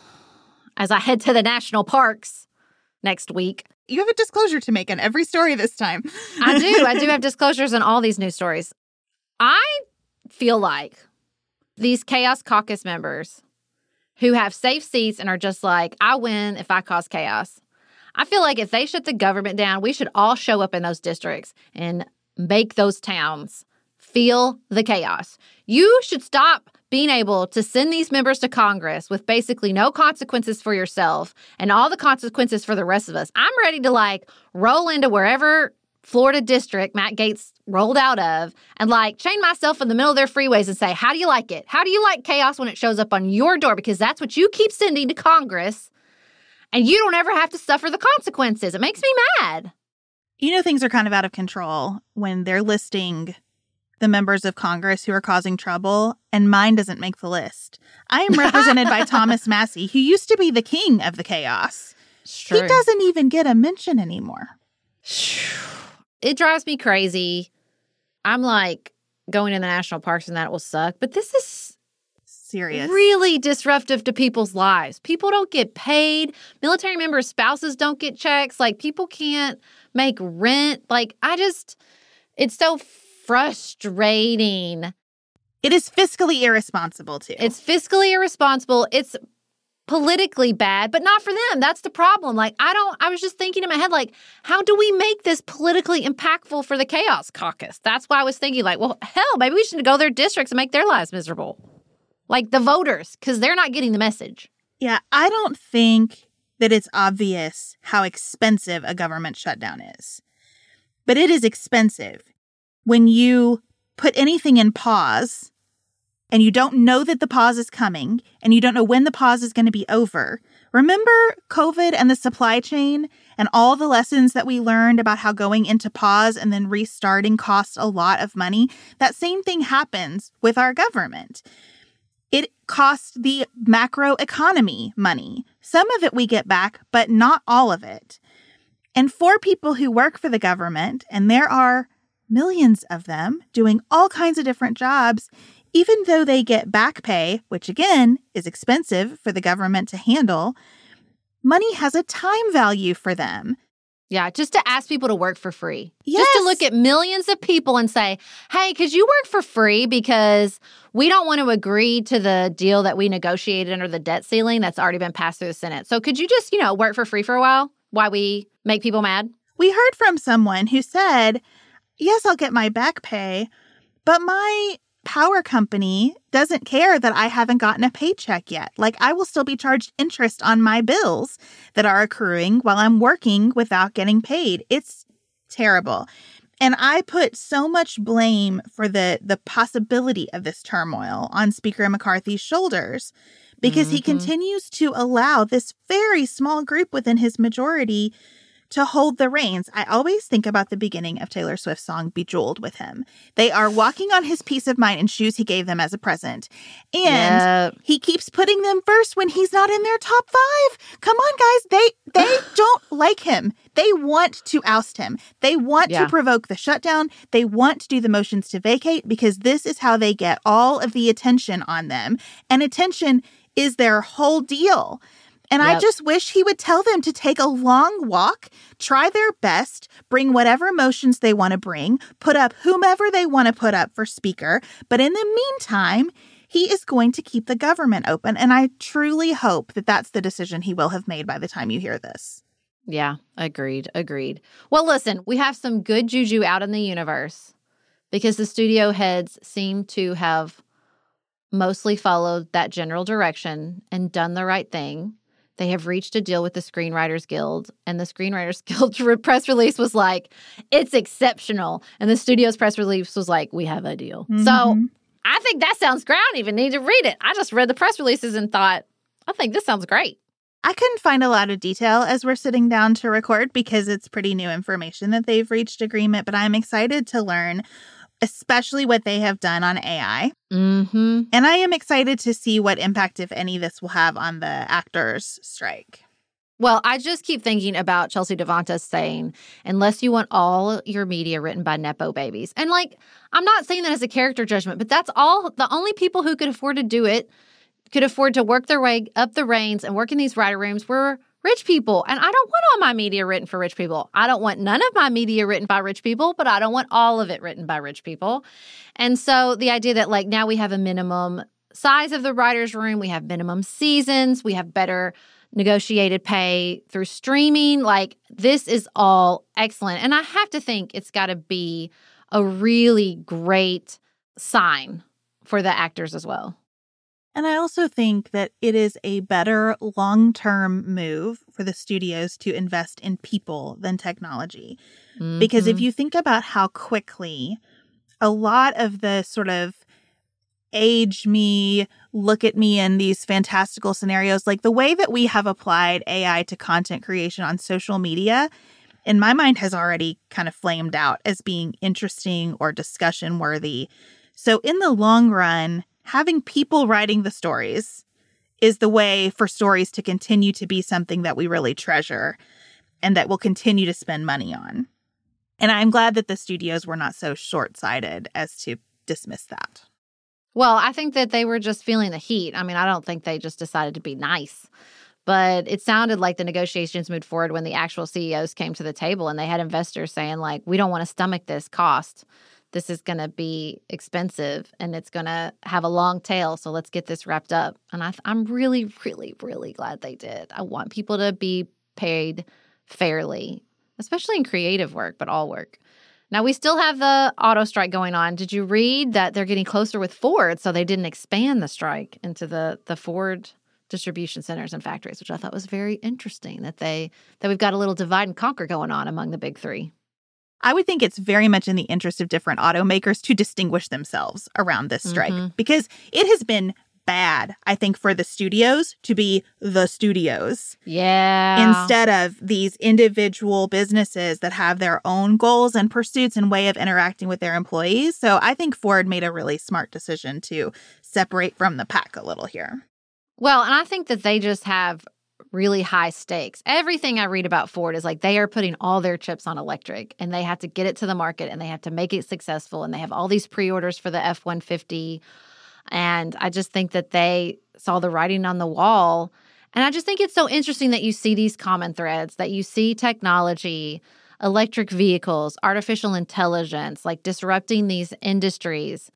as I head to the national parks next week. You have a disclosure to make on every story this time. I do have disclosures on all these news stories. I feel like these Chaos Caucus members who have safe seats and are just like, I win if I cause chaos. I feel like if they shut the government down, we should all show up in those districts and make those towns feel the chaos. You should stop being able to send these members to Congress with basically no consequences for yourself and all the consequences for the rest of us. I'm ready to roll into wherever Florida district Matt Gaetz rolled out of and chain myself in the middle of their freeways and say, how do you like it? How do you like chaos when it shows up on your door? Because that's what you keep sending to Congress and you don't ever have to suffer the consequences. It makes me mad. You know, things are kind of out of control when they're listing the members of Congress who are causing trouble and mine doesn't make the list. I am represented by Thomas Massie, who used to be the king of the chaos. He doesn't even get a mention anymore. It drives me crazy. I'm going in the national parks and that will suck. But this is serious. Really disruptive to people's lives. People don't get paid. Military members' spouses don't get checks. People can't make rent. It's so frustrating. It is fiscally irresponsible, too. It's fiscally irresponsible. It's politically bad, but not for them. That's the problem. I was just thinking in my head, how do we make this politically impactful for the Chaos Caucus? That's why I was thinking, well, hell, maybe we should go to their districts and make their lives miserable. The voters, because they're not getting the message. Yeah, I don't think that it's obvious how expensive a government shutdown is. But it is expensive. When you put anything in pause and you don't know that the pause is coming and you don't know when the pause is going to be over. Remember COVID and the supply chain and all the lessons that we learned about how going into pause and then restarting costs a lot of money? That same thing happens with our government. It costs the macro economy money. Some of it we get back, but not all of it. And for people who work for the government, and there are millions of them doing all kinds of different jobs, even though they get back pay, which again is expensive for the government to handle, money has a time value for them. Yeah, just to ask people to work for free. Yes. Just to look at millions of people and say, hey, could you work for free because we don't want to agree to the deal that we negotiated under the debt ceiling that's already been passed through the Senate. So could you just, work for free for a while we make people mad? We heard from someone who said, yes, I'll get my back pay, but my power company doesn't care that I haven't gotten a paycheck yet. I will still be charged interest on my bills that are accruing while I'm working without getting paid. It's terrible. And I put so much blame for the possibility of this turmoil on Speaker McCarthy's shoulders because he continues to allow this very small group within his majority to hold the reins. I always think about the beginning of Taylor Swift's song Bejeweled with him. They are walking on his peace of mind in shoes he gave them as a present. And he keeps putting them first when he's not in their top 5. Come on, guys. They don't like him. They want to oust him. They want to provoke the shutdown. They want to do the motions to vacate because this is how they get all of the attention on them. And attention is their whole deal. And I just wish he would tell them to take a long walk, try their best, bring whatever motions they want to bring, put up whomever they want to put up for speaker. But in the meantime, he is going to keep the government open. And I truly hope that that's the decision he will have made by the time you hear this. Yeah, agreed. Well, listen, we have some good juju out in the universe because the studio heads seem to have mostly followed that general direction and done the right thing. They have reached a deal with the Screenwriters Guild, and the Screenwriters Guild press release was like, it's exceptional. And the studio's press release was like, we have a deal. So I think that sounds great. I don't even need to read it. I just read the press releases and thought, I think this sounds great. I couldn't find a lot of detail as we're sitting down to record because it's pretty new information that they've reached agreement, but I'm excited to learn especially what they have done on AI. And I am excited to see what impact, if any, this will have on the actors' strike. Well, I just keep thinking about Chelsea Devonta saying, unless you want all your media written by Nepo babies. And like, I'm not saying that as a character judgment, but that's all. The only people who could afford to do it, could afford to work their way up the reins and work in these writer rooms were rich people. And I don't want all my media written for rich people. I don't want none of my media written by rich people, but I don't want all of it written by rich people. And so the idea that like now we have a minimum size of the writer's room, we have minimum seasons, we have better negotiated pay through streaming, like this is all excellent. And I have to think it's got to be a really great sign for the actors as well. And I also think that it is a better long-term move for the studios to invest in people than technology. Because if you think about how quickly a lot of the sort of age me, look at me in these fantastical scenarios, like the way that we have applied AI to content creation on social media, in my mind has already kind of flamed out as being interesting or discussion worthy. So in the long run, having people writing the stories is the way for stories to continue to be something that we really treasure and that we'll continue to spend money on. And I'm glad that the studios were not so short-sighted as to dismiss that. Well, I think that they were just feeling the heat. I mean, I don't think they just decided to be nice. But it sounded like the negotiations moved forward when the actual CEOs came to the table and they had investors saying, like, we don't want to stomach this cost. This is going to be expensive and it's going to have a long tail. So let's get this wrapped up. And I'm really, really, really glad they did. I want people to be paid fairly, especially in creative work, but all work. Now, we still have the auto strike going on. Did you read that they're getting closer with Ford? So they didn't expand the strike into the Ford distribution centers and factories, which I thought was very interesting that we've got a little divide and conquer going on among the big three. I would think it's very much in the interest of different automakers to distinguish themselves around this strike because it has been bad, I think, for the studios to be the studios. Yeah. Instead of these individual businesses that have their own goals and pursuits and way of interacting with their employees. So I think Ford made a really smart decision to separate from the pack a little here. Well, and I think that they just have really high stakes. Everything I read about Ford is like they are putting all their chips on electric and they have to get it to the market and they have to make it successful and they have all these pre-orders for the F-150. And I just think that they saw the writing on the wall. And I just think it's so interesting that you see these common threads, that you see technology, electric vehicles, artificial intelligence, like disrupting these industries.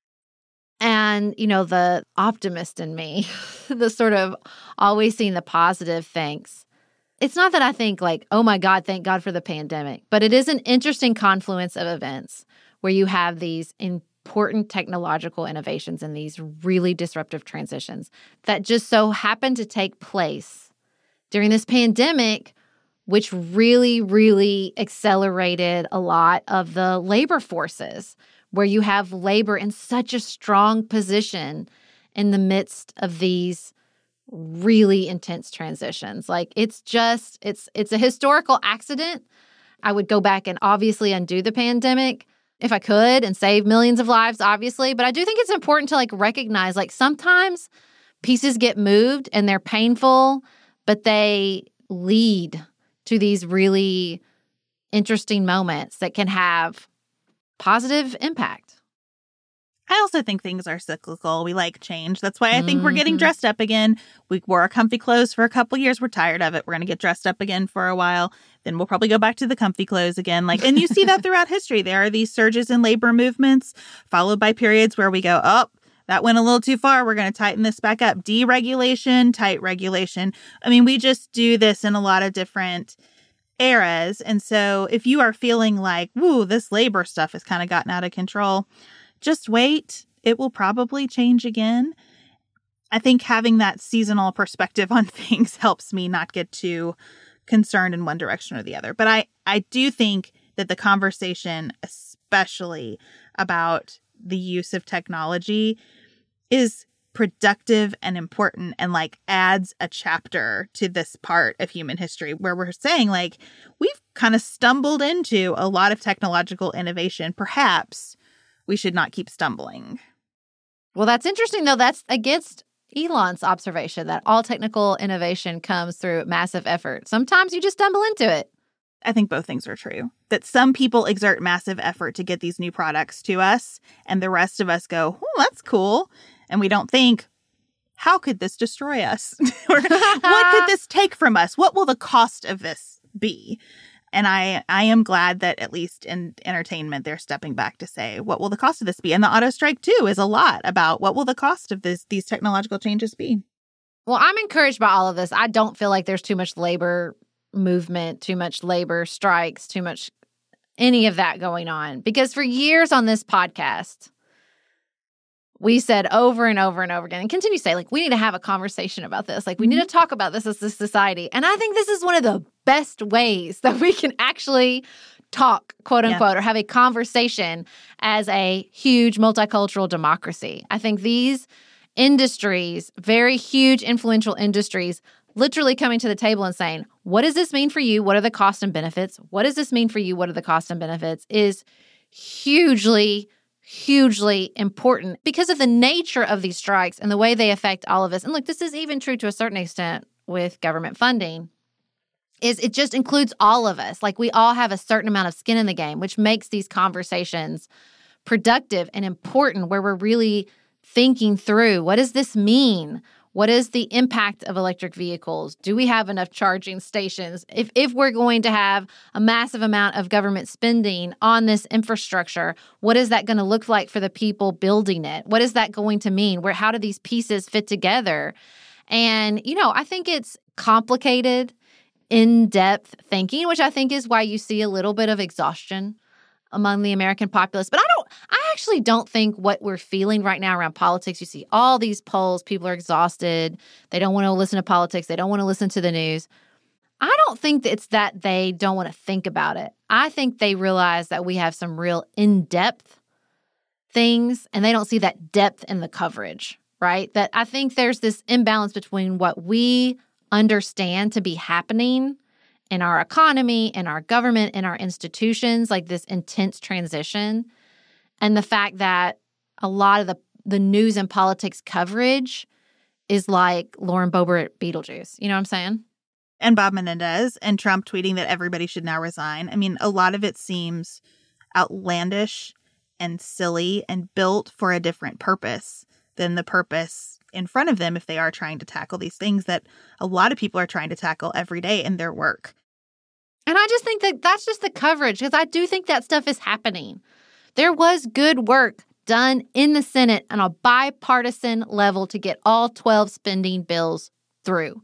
And, you know, the optimist in me, the sort of always seeing the positive things. It's not that I think like, oh my God, thank God for the pandemic, but it is an interesting confluence of events where you have these important technological innovations and these really disruptive transitions that just so happen to take place during this pandemic which really, really accelerated a lot of the labor forces, where you have labor in such a strong position in the midst of these really intense transitions. Like, it's a historical accident. I would go back and obviously undo the pandemic if I could and save millions of lives, obviously. But I do think it's important to recognize, sometimes pieces get moved and they're painful, but they lead to these really interesting moments that can have positive impact. I also think things are cyclical. We like change. That's why I think we're getting dressed up again. We wore our comfy clothes for a couple years. We're tired of it. We're going to get dressed up again for a while. Then we'll probably go back to the comfy clothes again. And you see that throughout history. There are these surges in labor movements, followed by periods where we go, oh, that went a little too far. We're going to tighten this back up. Deregulation, tight regulation. I mean, we just do this in a lot of different eras. And so if you are feeling like, woo, this labor stuff has kind of gotten out of control, just wait. It will probably change again. I think having that seasonal perspective on things helps me not get too concerned in one direction or the other. But I do think that the conversation, especially about the use of technology, is productive and important and adds a chapter to this part of human history where we're saying we've kind of stumbled into a lot of technological innovation. Perhaps we should not keep stumbling. Well, that's interesting, though. That's against Elon's observation that all technical innovation comes through massive effort. Sometimes you just stumble into it. I think both things are true. That some people exert massive effort to get these new products to us, and the rest of us go, oh, that's cool. And we don't think, how could this destroy us? Or what could this take from us? What will the cost of this be? And I am glad that at least in entertainment, they're stepping back to say, what will the cost of this be? And the auto strike, too, is a lot about what will the cost of these technological changes be? Well, I'm encouraged by all of this. I don't feel like there's too much labor movement, too much labor strikes, too much any of that going on. Because for years on this podcast, we said over and over and over again, and continue to say, we need to have a conversation about this. We need to talk about this as a society. And I think this is one of the best ways that we can actually talk, quote unquote, or have a conversation as a huge multicultural democracy. I think these industries, very huge, influential industries, literally coming to the table and saying, what does this mean for you? What are the costs and benefits? What does this mean for you? What are the costs and benefits? Is hugely important because of the nature of these strikes and the way they affect all of us. And look, this is even true to a certain extent with government funding, is it just includes all of us. We all have a certain amount of skin in the game, which makes these conversations productive and important, where we're really thinking through, what does this mean? What is the impact of electric vehicles? Do we have enough charging stations? If we're going to have a massive amount of government spending on this infrastructure, what is that going to look like for the people building it? What is that going to mean? How do these pieces fit together? And, I think it's complicated, in-depth thinking, which I think is why you see a little bit of exhaustion among the American populace. But I actually don't think what we're feeling right now around politics, you see all these polls, people are exhausted. They don't want to listen to politics. They don't want to listen to the news. I don't think that it's that they don't want to think about it. I think they realize that we have some real in-depth things, and they don't see that depth in the coverage, right? That I think there's this imbalance between what we understand to be happening in our economy, in our government, in our institutions, this intense transition, and the fact that a lot of the news and politics coverage is like Lauren Boebert at Beetlejuice. You know what I'm saying? And Bob Menendez and Trump tweeting that everybody should now resign. I mean, a lot of it seems outlandish and silly and built for a different purpose than the purpose in front of them if they are trying to tackle these things that a lot of people are trying to tackle every day in their work. And I just think that that's just the coverage, because I do think that stuff is happening. There was good work done in the Senate on a bipartisan level to get all 12 spending bills through.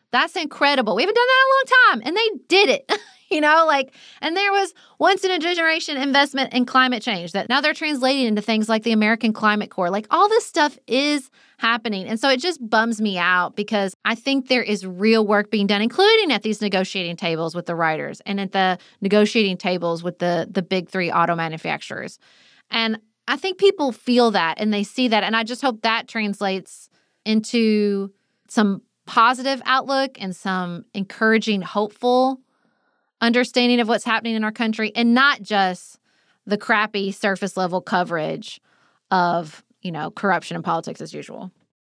That's incredible. We haven't done that in a long time. And they did it, and there was once in a generation investment in climate change that now they're translating into things like the American Climate Corps. Like all this stuff is happening. And so it just bums me out because I think there is real work being done, including at these negotiating tables with the writers and at the negotiating tables with the big three auto manufacturers. And I think people feel that and they see that. And I just hope that translates into some positive outlook and some encouraging, hopeful understanding of what's happening in our country and not just the crappy surface level coverage of, corruption and politics as usual.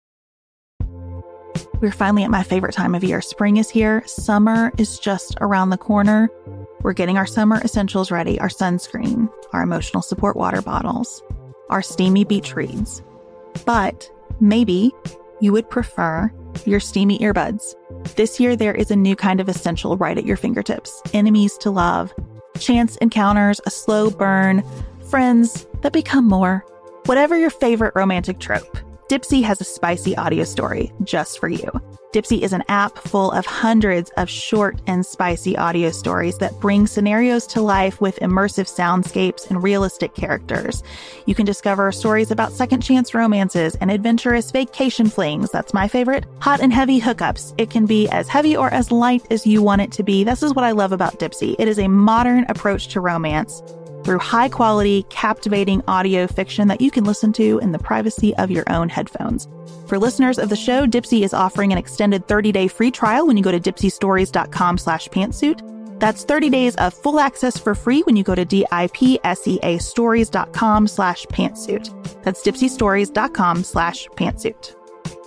We're finally at my favorite time of year. Spring is here. Summer is just around the corner. We're getting our summer essentials ready, our sunscreen, our emotional support water bottles, our steamy beach reads. But maybe you would prefer your steamy earbuds. This year, there is a new kind of essential right at your fingertips. Enemies to love, chance encounters, a slow burn, friends that become more. Whatever your favorite romantic trope, Dipsea has a spicy audio story just for you. Dipsea is an app full of hundreds of short and spicy audio stories that bring scenarios to life with immersive soundscapes and realistic characters. You can discover stories about second chance romances and adventurous vacation flings. That's my favorite. Hot and heavy hookups. It can be as heavy or as light as you want it to be. This is what I love about Dipsea. It is a modern approach to romance through high-quality, captivating audio fiction that you can listen to in the privacy of your own headphones. For listeners of the show, Dipsea is offering an extended 30-day free trial when you go to dipseastories.com/pantsuit. That's 30 days of full access for free when you go to dipseastories.com/pantsuit. That's dipseastories.com/pantsuit.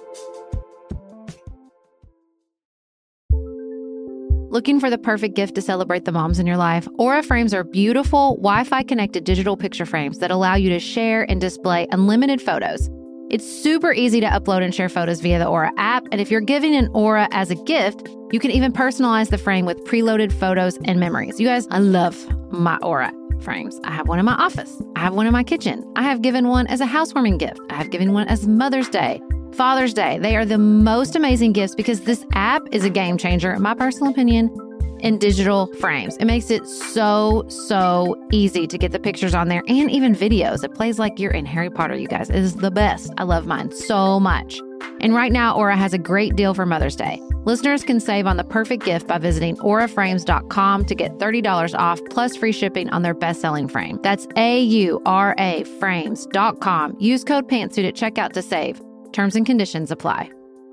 Looking for the perfect gift to celebrate the moms in your life? Aura frames are beautiful, Wi-Fi connected digital picture frames that allow you to share and display unlimited photos. It's super easy to upload and share photos via the Aura app, and if you're giving an Aura as a gift, you can even personalize the frame with preloaded photos and memories. You guys, I love my Aura frames. I have one in my office. I have one in my kitchen. I have given one as a housewarming gift. I have given one as Mother's Day, Father's Day. They are the most amazing gifts because this app is a game changer, in my personal opinion, in digital frames. It makes it so easy to get the pictures on there and even videos. It plays like you're in Harry Potter, you guys. It is the best. I love mine so much. And right now, Aura has a great deal for Mother's Day. Listeners can save on the perfect gift by visiting auraframes.com to get $30 off plus free shipping on their best-selling frame. That's AURA frames.com. Use code PANTSUIT at checkout to save. Terms and conditions apply.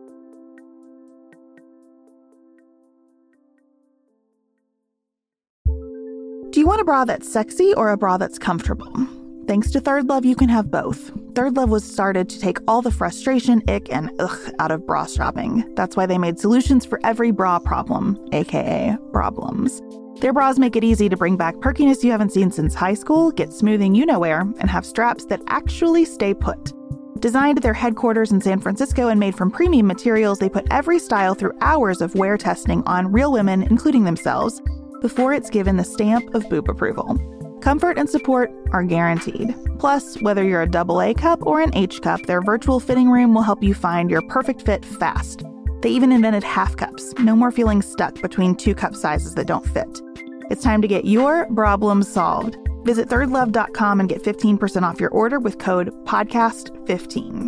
Do you want a bra that's sexy or a bra that's comfortable? Thanks to Third Love, you can have both. Third Love was started to take all the frustration, ick, and ugh out of bra shopping. That's why they made solutions for every bra problem, aka problems. Their bras make it easy to bring back perkiness you haven't seen since high school, get smoothing you-know-where, and have straps that actually stay put. Designed at their headquarters in San Francisco and made from premium materials, they put every style through hours of wear testing on real women, including themselves, before it's given the stamp of boob approval. Comfort and support are guaranteed. Plus, whether you're a AA cup or an H cup, their virtual fitting room will help you find your perfect fit fast. They even invented half cups. No more feeling stuck between two cup sizes that don't fit. It's time to get your problems solved. Visit thirdlove.com and get 15% off your order with code PODCAST15.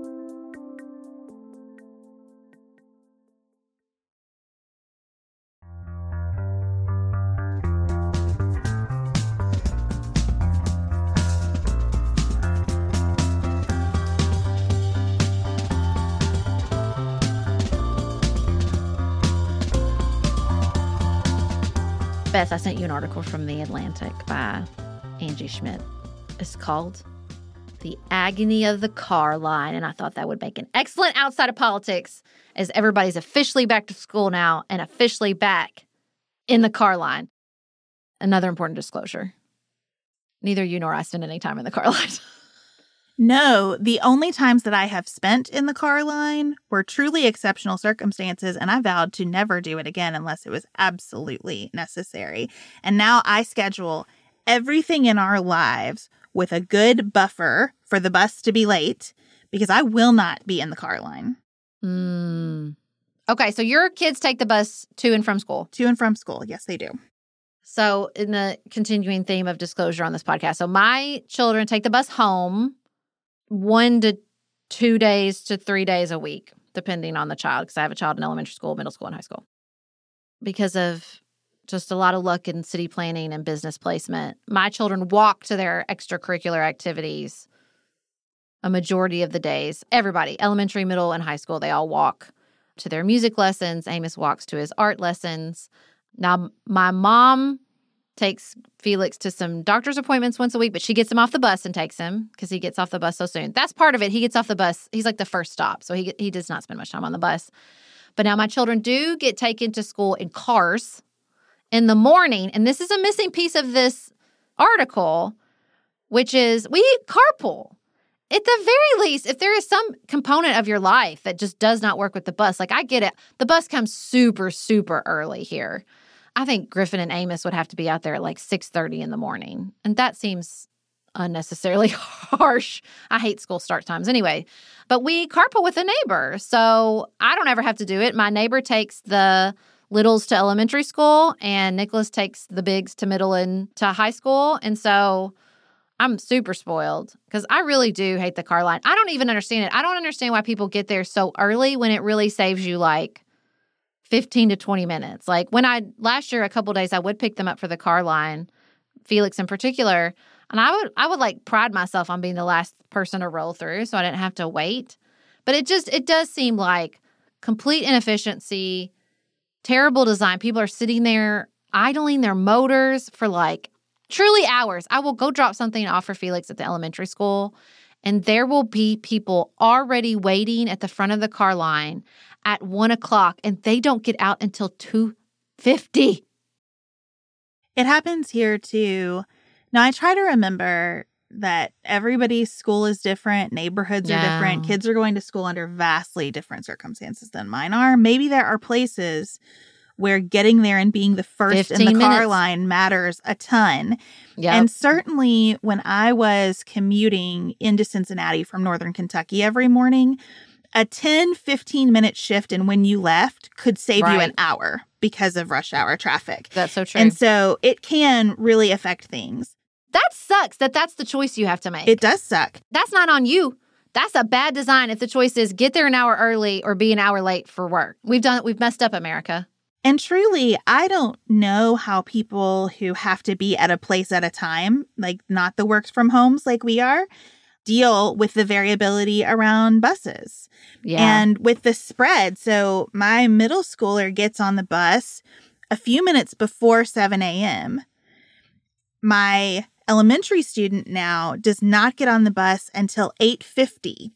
Beth, I sent you an article from The Atlantic by Angie Schmidt. It's called The Agony of the Car Line, and I thought that would make an excellent outside of politics as everybody's officially back to school now and officially back in the car line. Another important disclosure. Neither you nor I spend any time in the car line. No, the only times that I have spent in the car line were truly exceptional circumstances, and I vowed to never do it again unless it was absolutely necessary. And now I schedule everything in our lives with a good buffer for the bus to be late because I will not be in the car line. Okay, so your kids take the bus to and from school. To and from school. Yes, they do. So in the continuing theme of disclosure on this podcast, so my children take the bus home 1 to 2 days to 3 days a week, depending on the child, because I have a child in elementary school, middle school, and high school. Because of just a lot of luck in city planning and business placement, my children walk to their extracurricular activities a majority of the days. Everybody, elementary, middle, and high school, they all walk to their music lessons. Amos walks to his art lessons. Now, my mom takes Felix to some doctor's appointments once a week, but she gets him off the bus and takes him because he gets off the bus so soon. That's part of it. He gets off the bus. He's like the first stop, so he does not spend much time on the bus. But now my children do get taken to school in cars in the morning, and this is a missing piece of this article, which is we carpool. At the very least, if there is some component of your life that just does not work with the bus, like I get it. The bus comes super, super early here. I think Griffin and Amos would have to be out there at like 6:30 in the morning. And that seems unnecessarily harsh. I hate school start times anyway. But we carpool with a neighbor. So I don't ever have to do it. My neighbor takes the littles to elementary school and Nicholas takes the bigs to middle and to high school. And so I'm super spoiled because I really do hate the car line. I don't even understand it. I don't understand why people get there so early when it really saves you like 15 to 20 minutes. Like last year, a couple of days, I would pick them up for the car line, Felix in particular, and I would like pride myself on being the last person to roll through so I didn't have to wait. But it does seem like complete inefficiency, terrible design. People are sitting there idling their motors for like truly hours. I will go drop something off for Felix at the elementary school, and there will be people already waiting at the front of the car line at 1 o'clock, and they don't get out until 2:50. It happens here too. Now, I try to remember that everybody's school is different, neighborhoods are different, kids are going to school under vastly different circumstances than mine are. Maybe there are places where getting there and being the first in the car line matters a ton. Yep. And certainly when I was commuting into Cincinnati from Northern Kentucky every morning, a 10, 15-minute shift in when you left could save you an hour because of rush hour traffic. That's so true. And so it can really affect things. That sucks that's the choice you have to make. It does suck. That's not on you. That's a bad design if the choice is get there an hour early or be an hour late for work. We've messed up, America. And truly, I don't know how people who have to be at a place at a time, like not the works from homes like we are, deal with the variability around buses. Yeah. And with the spread. So my middle schooler gets on the bus a few minutes before 7 a.m. My elementary student now does not get on the bus until 8:50.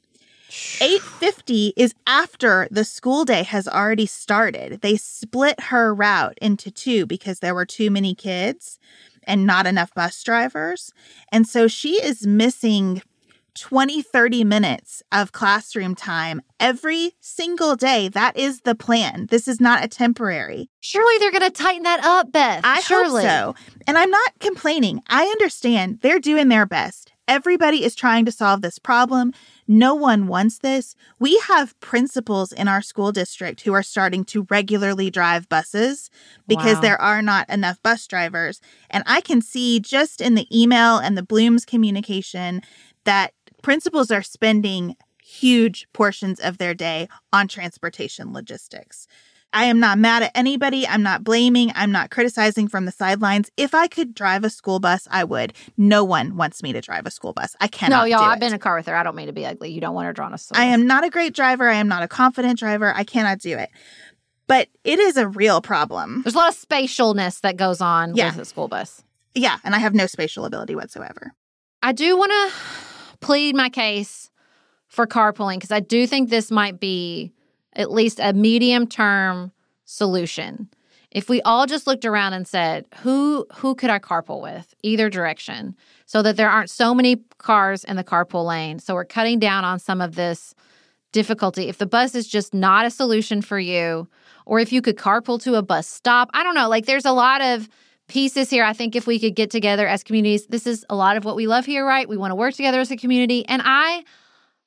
8:50 is after the school day has already started. They split her route into two because there were too many kids and not enough bus drivers. And so she is missing 20, 30 minutes of classroom time every single day. That is the plan. This is not a temporary. Surely they're going to tighten that up, Beth. I hope so. And I'm not complaining. I understand they're doing their best. Everybody is trying to solve this problem. No one wants this. We have principals in our school district who are starting to regularly drive buses because there are not enough bus drivers. And I can see just in the email and the Bloom's communication that principals are spending huge portions of their day on transportation logistics. I am not mad at anybody. I'm not blaming. I'm not criticizing from the sidelines. If I could drive a school bus, I would. No one wants me to drive a school bus. I cannot No, y'all, do I've it. been in a car with her. I don't mean to be ugly. You don't want her drawn a sword. I am not a great driver. I am not a confident driver. I cannot do it. But it is a real problem. There's a lot of spatialness that goes on with a school bus. Yeah, and I have no spatial ability whatsoever. I do want to plead my case for carpooling because I do think this might be at least a medium-term solution. If we all just looked around and said, who could I carpool with, either direction, so that there aren't so many cars in the carpool lane, so we're cutting down on some of this difficulty. If the bus is just not a solution for you, or if you could carpool to a bus stop, I don't know. Like, there's a lot of pieces here. I think if we could get together as communities, this is a lot of what we love here, right? We want to work together as a community. And I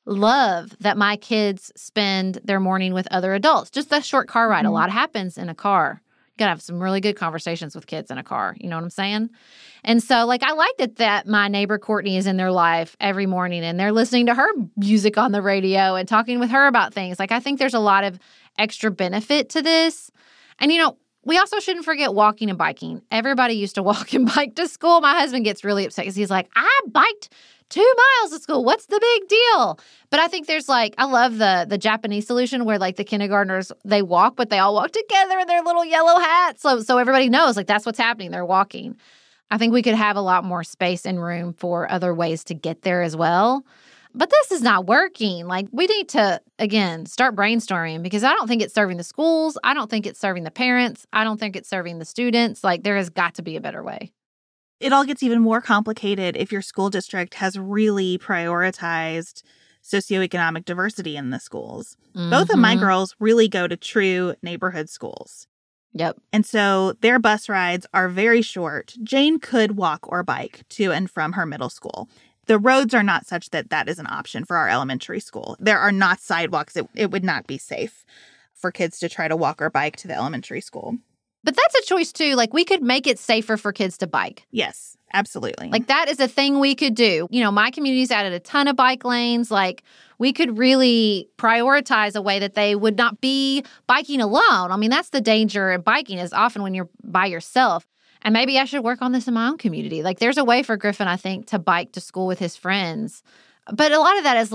love that my kids spend their morning with other adults. Just that short car ride. A lot happens in a car. You got to have some really good conversations with kids in a car. You know what I'm saying? And so, like, I like that my neighbor Courtney is in their life every morning and they're listening to her music on the radio and talking with her about things. Like, I think there's a lot of extra benefit to this. And, we also shouldn't forget walking and biking. Everybody used to walk and bike to school. My husband gets really upset because he's like, I biked 2 miles to school. What's the big deal? But I think there's I love the Japanese solution where the kindergartners, they walk, but they all walk together in their little yellow hats. So everybody knows that's what's happening. They're walking. I think we could have a lot more space and room for other ways to get there as well. But this is not working. We need to, again, start brainstorming because I don't think it's serving the schools. I don't think it's serving the parents. I don't think it's serving the students. There has got to be a better way. It all gets even more complicated if your school district has really prioritized socioeconomic diversity in the schools. Mm-hmm. Both of my girls really go to true neighborhood schools. Yep. And so their bus rides are very short. Jane could walk or bike to and from her middle school. The roads are not such that that is an option for our elementary school. There are not sidewalks. It would not be safe for kids to try to walk or bike to the elementary school. But that's a choice, too. We could make it safer for kids to bike. Yes, absolutely. That is a thing we could do. My community's added a ton of bike lanes. We could really prioritize a way that they would not be biking alone. I mean, that's the danger in biking is often when you're by yourself. And maybe I should work on this in my own community. There's a way for Griffin, I think, to bike to school with his friends. But a lot of that is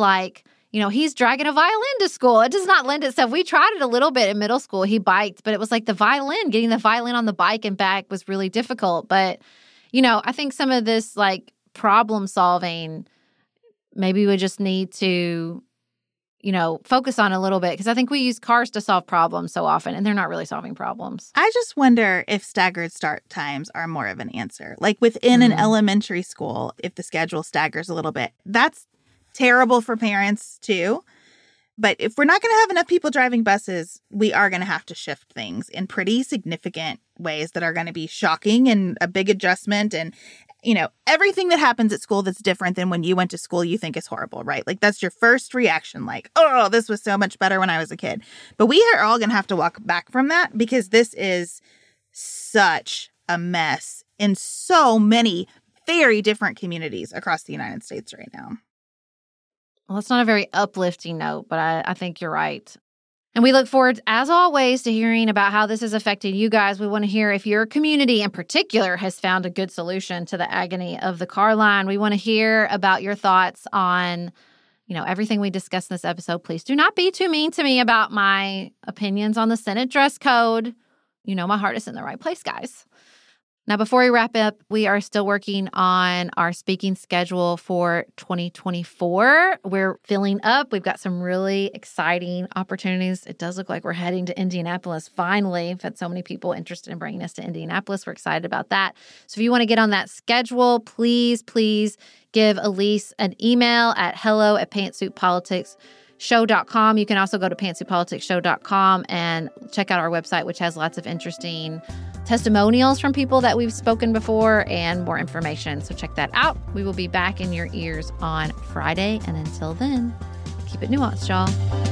he's dragging a violin to school. It does not lend itself. We tried it a little bit in middle school. He biked, but it was the violin, getting the violin on the bike and back was really difficult. But, I think some of this problem solving, maybe we just need to, focus on a little bit because I think we use cars to solve problems so often and they're not really solving problems. I just wonder if staggered start times are more of an answer. Within an elementary school, if the schedule staggers a little bit, that's terrible for parents too. But if we're not going to have enough people driving buses, we are going to have to shift things in pretty significant ways that are going to be shocking and a big adjustment. And, everything that happens at school that's different than when you went to school, you think is horrible, right? That's your first reaction. Oh, this was so much better when I was a kid. But we are all going to have to walk back from that because this is such a mess in so many very different communities across the United States right now. Well, it's not a very uplifting note, but I think you're right. And we look forward, as always, to hearing about how this is affecting you guys. We want to hear if your community in particular has found a good solution to the agony of the car line. We want to hear about your thoughts on, everything we discussed in this episode. Please do not be too mean to me about my opinions on the Senate dress code. My heart is in the right place, guys. Now, before we wrap up, we are still working on our speaking schedule for 2024. We're filling up. We've got some really exciting opportunities. It does look like we're heading to Indianapolis finally. We've had so many people interested in bringing us to Indianapolis. We're excited about that. So if you want to get on that schedule, please give Elise an email at hello@pantsuitpoliticsshow.com. You can also go to pantsuitpoliticsshow.com and check out our website, which has lots of interesting testimonials from people that we've spoken before and more information. So check that out. We will be back in your ears on Friday. And until then, keep it nuanced, y'all.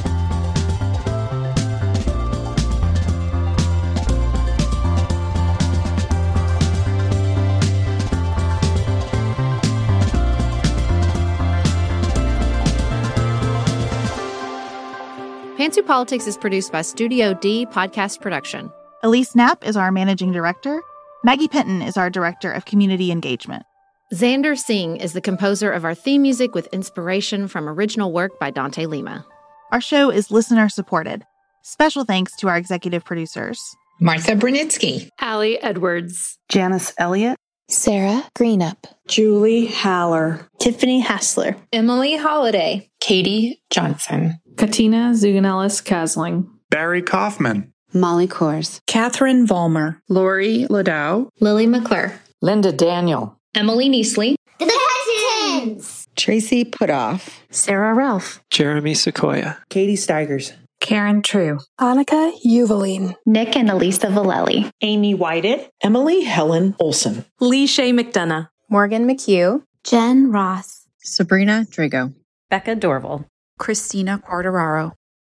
Pantsuit Politics is produced by Studio D Podcast Production. Elise Knapp is our managing director. Maggie Penton is our director of community engagement. Xander Singh is the composer of our theme music with inspiration from original work by Dante Lima. Our show is listener supported. Special thanks to our executive producers: Martha Brunitsky, Allie Edwards, Janice Elliott, Sarah Greenup, Julie Haller, Tiffany Hassler, Emily Holiday, Katie Johnson, Katina Zuganellis-Kasling, Barry Kaufman, Molly Kors, Catherine Vollmer, Lori Ladow, Lily McClure, Linda Daniel, Emily Neasley, The Hutchins, Tracy Putoff, Sarah Ralph, Jeremy Sequoia, Katie Steigers, Karen True, Annika Uvaline, Nick and Elisa Vallely, Amy Whited, Emily Helen Olson, Lee Shea McDonough, Morgan McHugh, Jen Ross, Sabrina Drago, Becca Dorval. Christina Quartararo.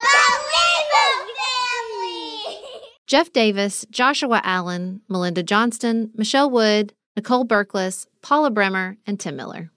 Jeff Davis, Joshua Allen, Melinda Johnston, Michelle Wood, Nicole Berkless, Paula Bremer, and Tim Miller.